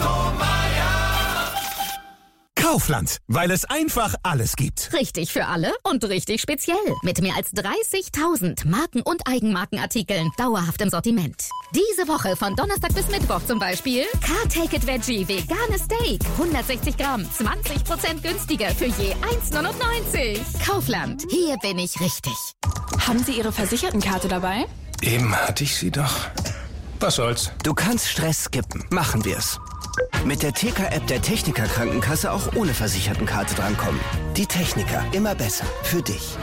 Kaufland, weil es einfach alles gibt. Richtig für alle und richtig speziell. Mit mehr als dreißigtausend Marken- und Eigenmarkenartikeln dauerhaft im Sortiment. Diese Woche von Donnerstag bis Mittwoch zum Beispiel Car Take It Veggie Veganes Steak. hundertsechzig Gramm, zwanzig Prozent günstiger für je eins neunundneunzig. Kaufland, hier bin ich richtig. Haben Sie Ihre Versichertenkarte dabei? Eben hatte ich sie doch. Was soll's? Du kannst Stress skippen. Machen wir's. Mit der T K-App der Techniker Krankenkasse auch ohne Versichertenkarte drankommen. Die Techniker, immer besser. Für dich.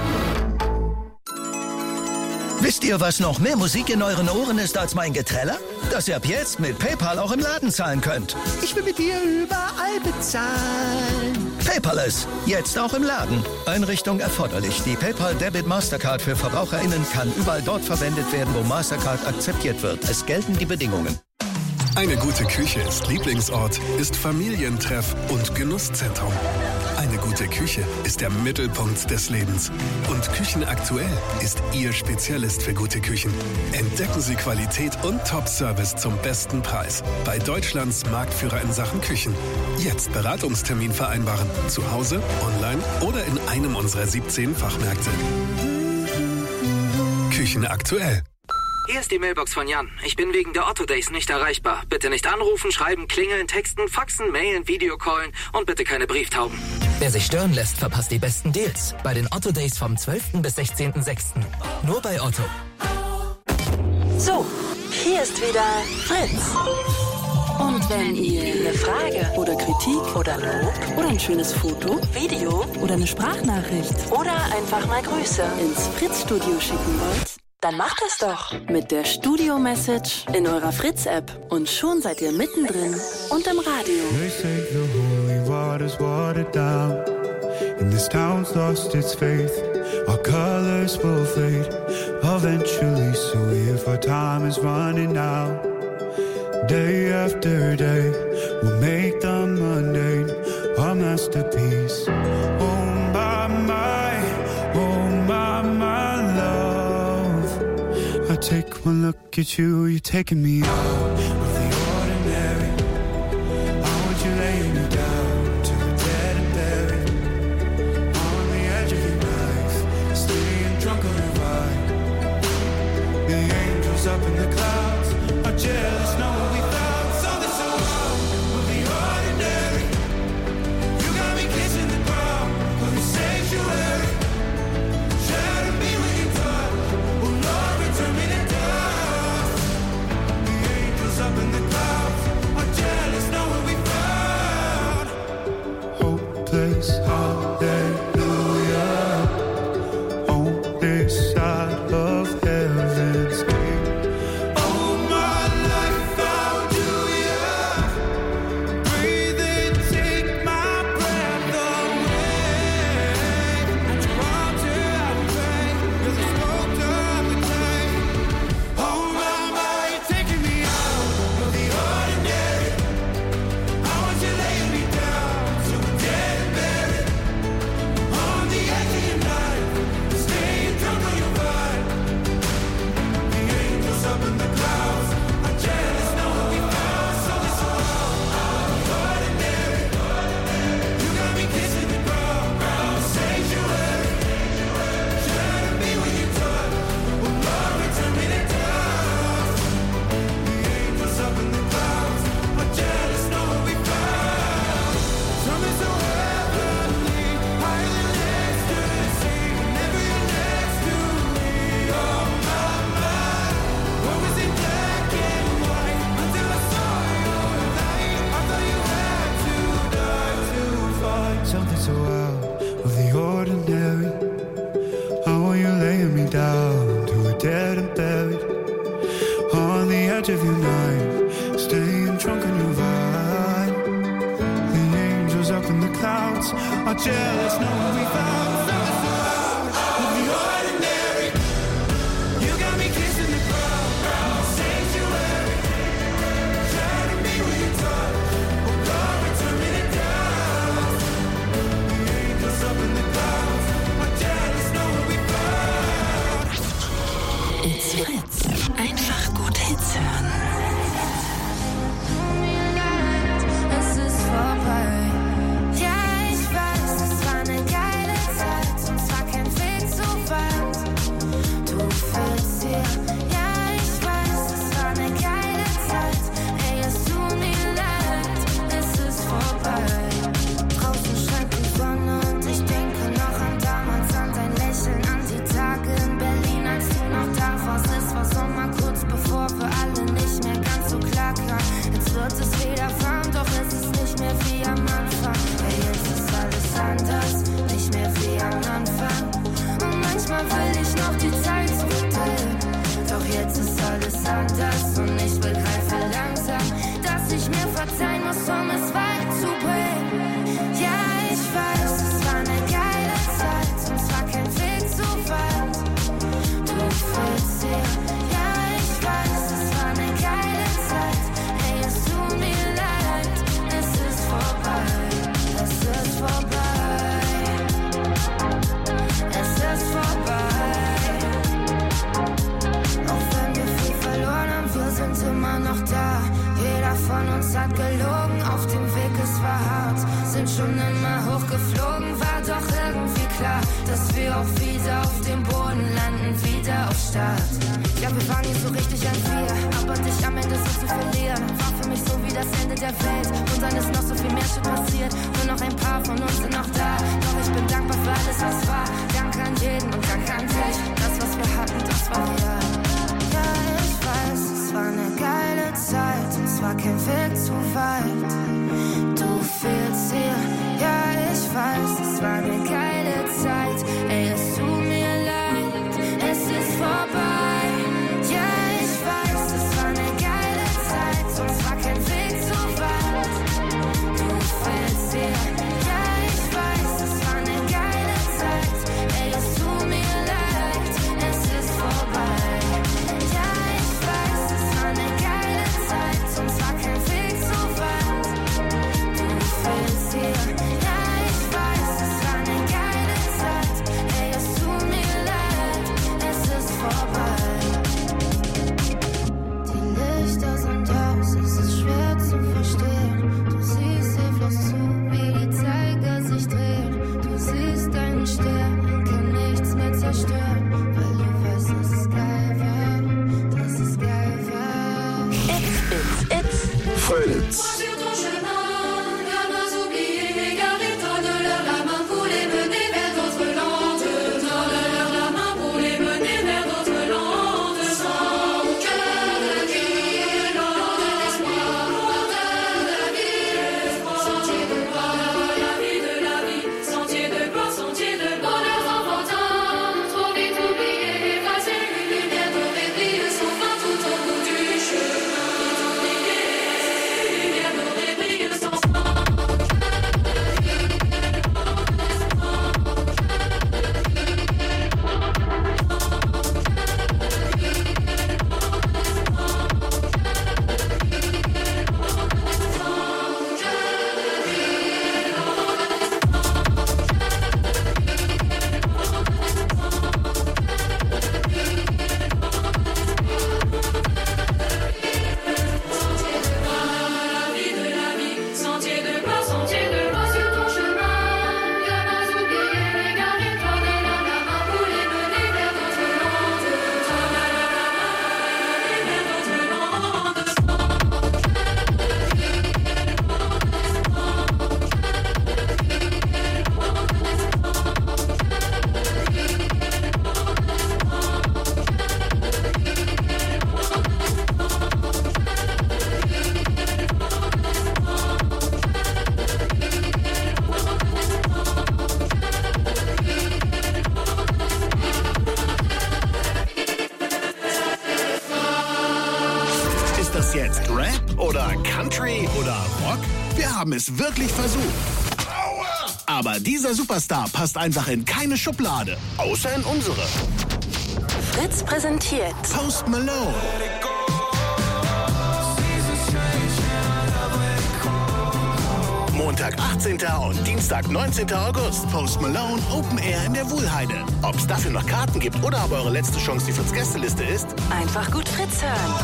Wisst ihr, was noch mehr Musik in euren Ohren ist als mein Geträller? Dass ihr ab jetzt mit PayPal auch im Laden zahlen könnt. Ich will mit dir überall bezahlen. Paperless, jetzt auch im Laden. Einrichtung erforderlich. Die PayPal Debit Mastercard für VerbraucherInnen kann überall dort verwendet werden, wo Mastercard akzeptiert wird. Es gelten die Bedingungen. Eine gute Küche ist Lieblingsort, ist Familientreff und Genusszentrum. Eine gute Küche ist der Mittelpunkt des Lebens. Und Küchenaktuell ist Ihr Spezialist für gute Küchen. Entdecken Sie Qualität und Top-Service zum besten Preis bei Deutschlands Marktführer in Sachen Küchen. Jetzt Beratungstermin vereinbaren. Zu Hause, online oder in einem unserer siebzehn Fachmärkte. Küchenaktuell. Hier ist die Mailbox von Jan. Ich bin wegen der Otto Days nicht erreichbar. Bitte nicht anrufen, schreiben, klingeln, texten, faxen, mailen, Videocallen und bitte keine Brieftauben. Wer sich stören lässt, verpasst die besten Deals. Bei den Otto Days vom zwölften bis sechzehnten sechsten Nur bei Otto. So, hier ist wieder Fritz. Und wenn ihr eine Frage oder Kritik oder Lob oder ein schönes Foto, Video oder eine Sprachnachricht oder einfach mal Grüße ins Fritz-Studio schicken wollt, dann macht das doch mit der Studio-Message in eurer Fritz-App. Und schon seid ihr mittendrin und im Radio. They say the holy water's watered down, and this town's lost its faith. Our colors will fade eventually, so if our time is running out, day after day, we'll make the mundane our masterpiece. Oh my, my, oh my, my love. I take one look at you, you're taking me out of the ordinary. are jealous, knowing we found something so out of the ordinary. You got me kissing the ground, ground sanctuary. Trying to be where you touch, oh God, we're turning it down. The angels up in the clouds are jealous, knowing we found. It's Fritz. Einfach gut Hits hören. Es ist vorbei. Ja, ich weiß, es war eine geile Zeit und zwar kein Weg zu weit. Du fehlst hier. Ja, ich weiß, es war eine geile Zeit. Ey, es tut mir leid, es ist vorbei. Draußen scheint die Sonne und ich denke noch an damals, an dein Lächeln, an die Tage in Berlin, als du noch da warst. Es war Sommer kurz bevor für alle nicht mehr ganz so klar kam. Jetzt wird es wieder warm, doch es ist nicht mehr wie am Anfang. Hey, jetzt ist alles anders, nicht mehr wie am Anfang. Und manchmal will ich noch die Zeit zurückdrehen. Doch jetzt ist alles anders und ich begreife langsam, dass ich mir verzeihen muss, um es weit zu bringen. Ja, ich weiß, es war eine geile Zeit und zwar kein Weg zu weit. Du fehlst hier. Ja, ich weiß, es war eine geile Zeit. Ey, es tut mir leid, es ist vorbei. Es ist vorbei. Es ist vorbei. Auch wenn wir viel verloren haben, wir sind immer noch da. Jeder von uns hat gelogen, auf dem Weg es war hart. Sind schon immer hochgeflogen, war doch irgendwie klar, dass wir auch wieder auf dem Boden landen, wieder auf Start. Ja, wir waren nie so richtig ein Wir, aber dich am Ende so zu verlieren, war für mich so wie das Ende der Welt. Und dann ist noch so viel mehr Shit passiert, nur noch ein paar von uns sind noch da. Doch ich bin dankbar für alles, was war. Danke an jeden und danke an dich. Das, was wir hatten, das war real. Ja, ich weiß, es war eine geile Zeit und es war kein Weg zu weit. Du fehlst hier, ja, ich weiß, es war eine geile Zeit. Ey, es tut mir leid, es ist vorbei. Ja, ich weiß, es war eine geile Zeit und es war kein Weg zu weit. Du fehlst hier, ja, ich weiß, es war eine geile Zeit. Ey, es tut mir leid, es ist vorbei. Ja, ich weiß, es war eine geile Zeit und es war kein Weg zu weit. Du fehlst hier, ja, ich weiß, es war eine geile Zeit. Ey, es tut mir leid, es ist vorbei. Die Lichter sind aus, es ist schwer zu verstehen. Du siehst hilflos zu, wie die Zeiger sich drehen. Du siehst deinen Stern, kann nichts mehr zerstören, weil du weißt, dass es geil war, dass es geil war. It's, it's, it's. Fritz. jetzt Rap oder Country oder Rock? Wir haben es wirklich versucht. Aua! Aber dieser Superstar passt einfach in keine Schublade, außer in unsere. Fritz präsentiert Post Malone. Montag, achtzehnten und Dienstag, neunzehnten August. Post Malone Open Air in der Wuhlheide. Ob es dafür noch Karten gibt oder ob eure letzte Chance die Fritz-Gästeliste ist, einfach gut Fritz hören.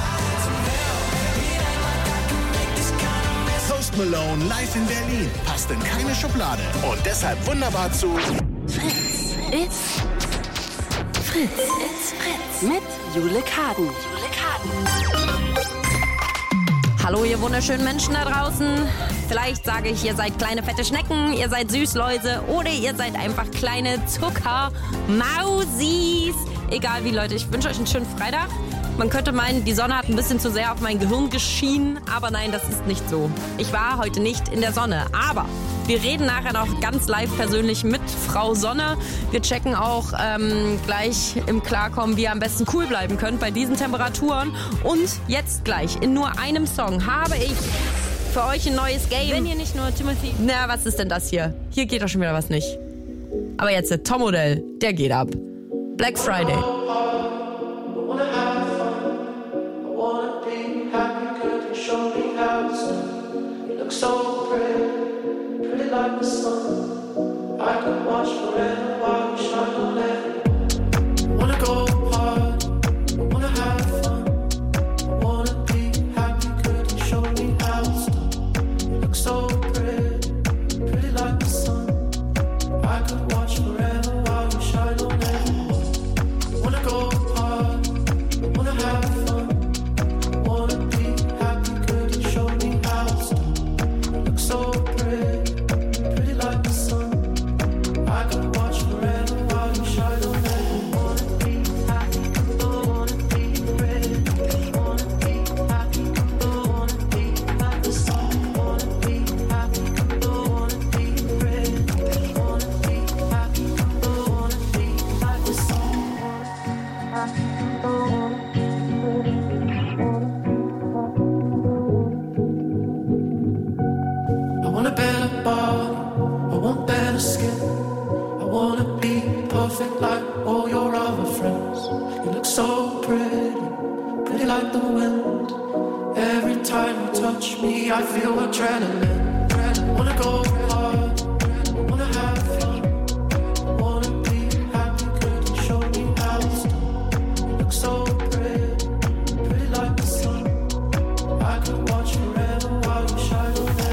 Post Malone live in Berlin. Passt in keine Schublade. Und deshalb wunderbar zu Fritz ist Fritz ist Fritz mit Jule Kaden. Jule Kaden. Hallo ihr wunderschönen Menschen da draußen. Vielleicht sage ich, ihr seid kleine fette Schnecken, ihr seid Süßläuse oder ihr seid einfach kleine Zuckermausis. Egal wie, Leute, ich wünsche euch einen schönen Freitag. Man könnte meinen, die Sonne hat ein bisschen zu sehr auf mein Gehirn geschienen, aber nein, das ist nicht so. Ich war heute nicht in der Sonne, aber wir reden nachher noch ganz live persönlich mit Frau Sonne. Wir checken auch ähm, gleich im Klarkommen, wie ihr am besten cool bleiben könnt bei diesen Temperaturen. Und jetzt gleich in nur einem Song habe ich für euch ein neues Game. Wenn ihr nicht nur Timothy... Na, was ist denn das hier? Hier geht doch schon wieder was nicht. Aber jetzt der Tom-Modell, der geht ab. Black Friday. So pretty, pretty like the sun. I could watch forever while you shine on every. Wanna go hard, I wanna have fun. I wanna be happy, could you show me how it's done? You look so pretty, pretty like the sun. I could watch forever while you shine on every. Wanna go hard, I wanna have fun. I wanna be happy, could you show me how it's done? So pretty, pretty like the sun. I could watch forever while you shine on me. Wanna be happy, wanna be ready. Wanna be happy, wanna be like the sun. Wanna be happy, wanna be ready. Wanna be happy, wanna be like the sun. I want a better body, I want better skin. I wanna be perfect like all your other friends. You look so pretty, pretty like the wind. Every time you touch me, I feel adrenaline. I wanna go hard, I wanna have fun. I wanna be happy, could you show me how it's done? You look so pretty, pretty like the sun. I could watch forever while you shine on me.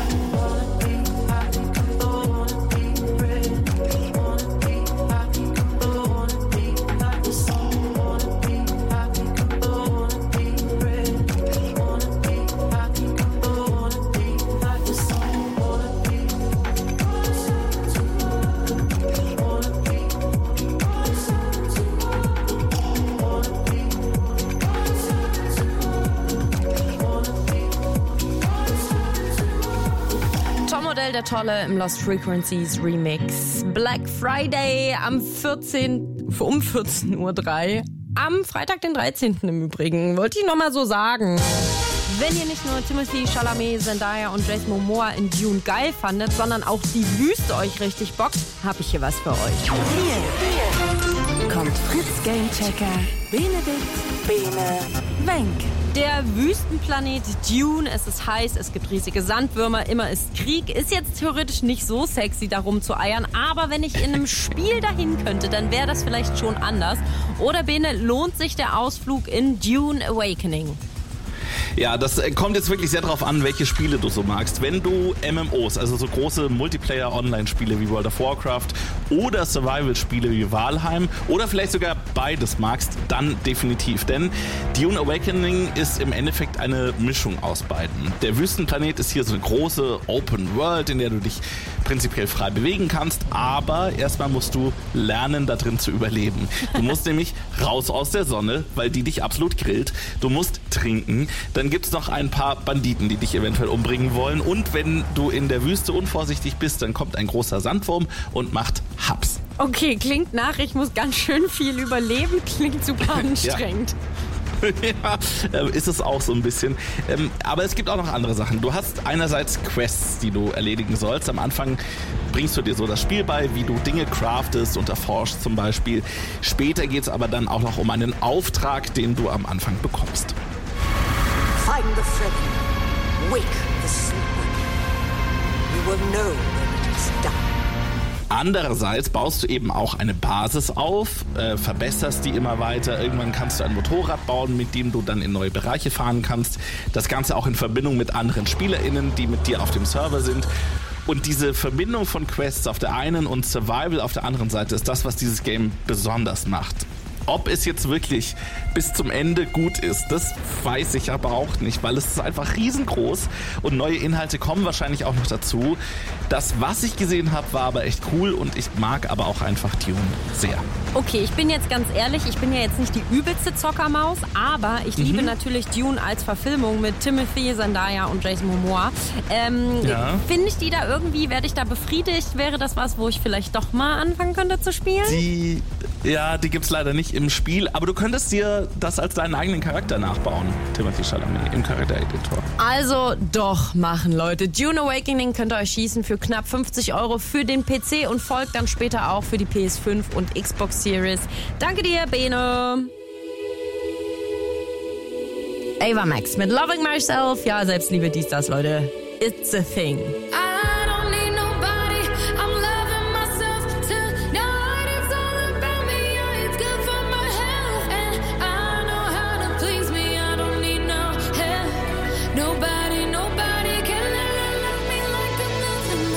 Der Tolle im Lost Frequencies Remix. Black Friday am vierzehnten um vierzehn Uhr drei. Am Freitag, den dreizehnten im Übrigen. Wollte ich nochmal so sagen. Wenn ihr nicht nur Timothy Chalamet, Zendaya und Jason Momoa in Dune geil fandet, sondern auch die Wüste euch richtig bockt, habe ich hier was für euch. Hier, hier kommt Fritz Gamechecker Benedikt Bene Wenk. Der Wüstenplanet Dune, es ist heiß, es gibt riesige Sandwürmer, immer ist Krieg. Ist jetzt theoretisch nicht so sexy, darum zu eiern, aber wenn ich in einem Spiel dahin könnte, dann wäre das vielleicht schon anders. Oder Bene, lohnt sich der Ausflug in Dune Awakening? Ja, das kommt jetzt wirklich sehr darauf an, welche Spiele du so magst. Wenn du M M Os, also so große Multiplayer-Online-Spiele wie World of Warcraft oder Survival-Spiele wie Valheim oder vielleicht sogar beides magst, dann definitiv. Denn Dune Awakening ist im Endeffekt eine Mischung aus beiden. Der Wüstenplanet ist hier so eine große Open World, in der du dich prinzipiell frei bewegen kannst, aber erstmal musst du lernen, da drin zu überleben. Du musst nämlich raus aus der Sonne, weil die dich absolut grillt. Du musst trinken. Dann gibt es noch ein paar Banditen, die dich eventuell umbringen wollen. Und wenn du in der Wüste unvorsichtig bist, dann kommt ein großer Sandwurm und macht Haps. Okay, klingt nach, ich muss ganz schön viel überleben. Klingt super anstrengend. Ja. ja, ist es auch so ein bisschen. Ähm, aber es gibt auch noch andere Sachen. Du hast einerseits Quests, die du erledigen sollst. Am Anfang bringst du dir so das Spiel bei, wie du Dinge craftest und erforschst zum Beispiel. Später geht es aber dann auch noch um einen Auftrag, den du am Anfang bekommst. Find the Freddy. Wake the sleeper. You will know when it is done. Andererseits baust du eben auch eine Basis auf, äh, verbesserst die immer weiter. Irgendwann kannst du ein Motorrad bauen, mit dem du dann in neue Bereiche fahren kannst. Das Ganze auch in Verbindung mit anderen SpielerInnen, die mit dir auf dem Server sind. Und diese Verbindung von Quests auf der einen und Survival auf der anderen Seite ist das, was dieses Game besonders macht. Ob es jetzt wirklich bis zum Ende gut ist, das weiß ich aber auch nicht, weil es ist einfach riesengroß und neue Inhalte kommen wahrscheinlich auch noch dazu. Das, was ich gesehen habe, war aber echt cool und ich mag aber auch einfach Dune sehr. Okay, ich bin jetzt ganz ehrlich, ich bin ja jetzt nicht die übelste Zockermaus, aber ich liebe Mhm. natürlich Dune als Verfilmung mit Timothy, Zendaya und Jason Momoa. Ähm, Ja. Finde ich die da irgendwie, werde ich da befriedigt? Wäre das was, wo ich vielleicht doch mal anfangen könnte zu spielen? Die, ja, die gibt's leider nicht im Spiel, aber du könntest dir das als deinen eigenen Charakter nachbauen, Timothy Chalamet, im Charaktereditor. Also doch machen, Leute. Dune Awakening könnt ihr euch schießen für knapp fünfzig Euro für den P C und folgt dann später auch für die P S fünf und Xbox Series. Danke dir, Bene. Ava Max mit Loving Myself. Ja, Selbstliebe, dies, das, Leute. It's a thing. I don't need nobody. I'm loving myself tonight. It's all about me. Yeah, it's good for my health. And I know how to please me. I don't need no help. Nobody, nobody can love me like I'm loving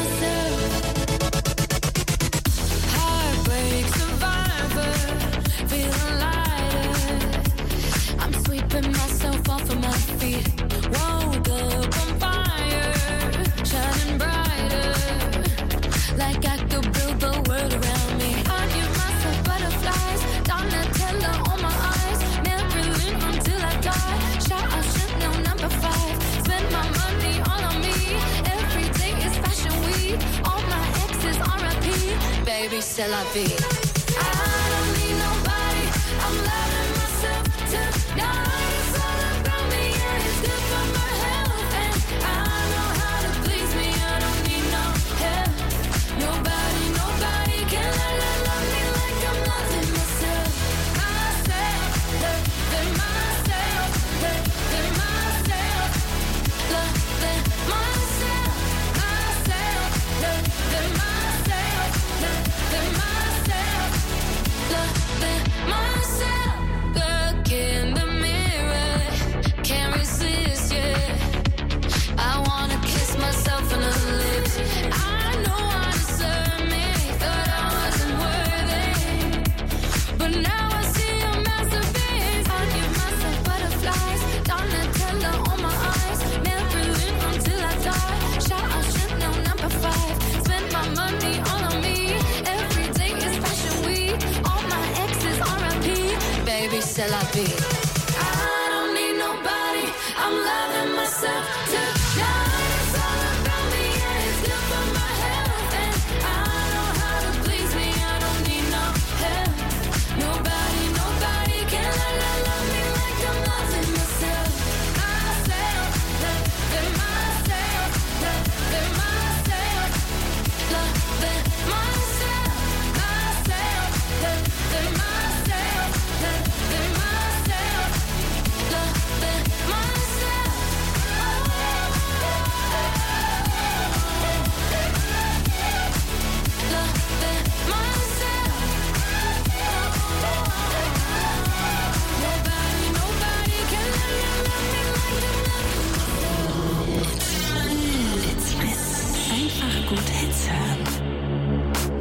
myself. Heartbreak survivor, feeling lighter. I'm sweeping myself off of my feet. Woke up on fire, shining brighter, like I could build the world around me. I give myself butterflies, Donatella on my eyes, Marilyn until I die. Shout out Chanel number five, spend my money all on me. Every day is fashion week, all my exes R I P. Baby, c'est la vie. I don't need nobody, I'm loving myself tonight. It's all about me, yeah, it's good for my health. And I know how to please me, I don't need no help. Nobody, nobody can love, love me like I'm loving myself. Myself, loving myself, loving myself, loving myself, myself, loving myself, loving myself, loving myself. Look in the mirror, can't resist, yeah. I wanna kiss myself on the lips. I know I deserve me, thought I wasn't worthy, but now I see a masterpiece. I give myself butterflies, Donatella on my eyes, Marilyn until I die. Shout out Chanel number five, spend my money all on me. Every day is fashion week, all my exes R I P. Baby, c'est la vie.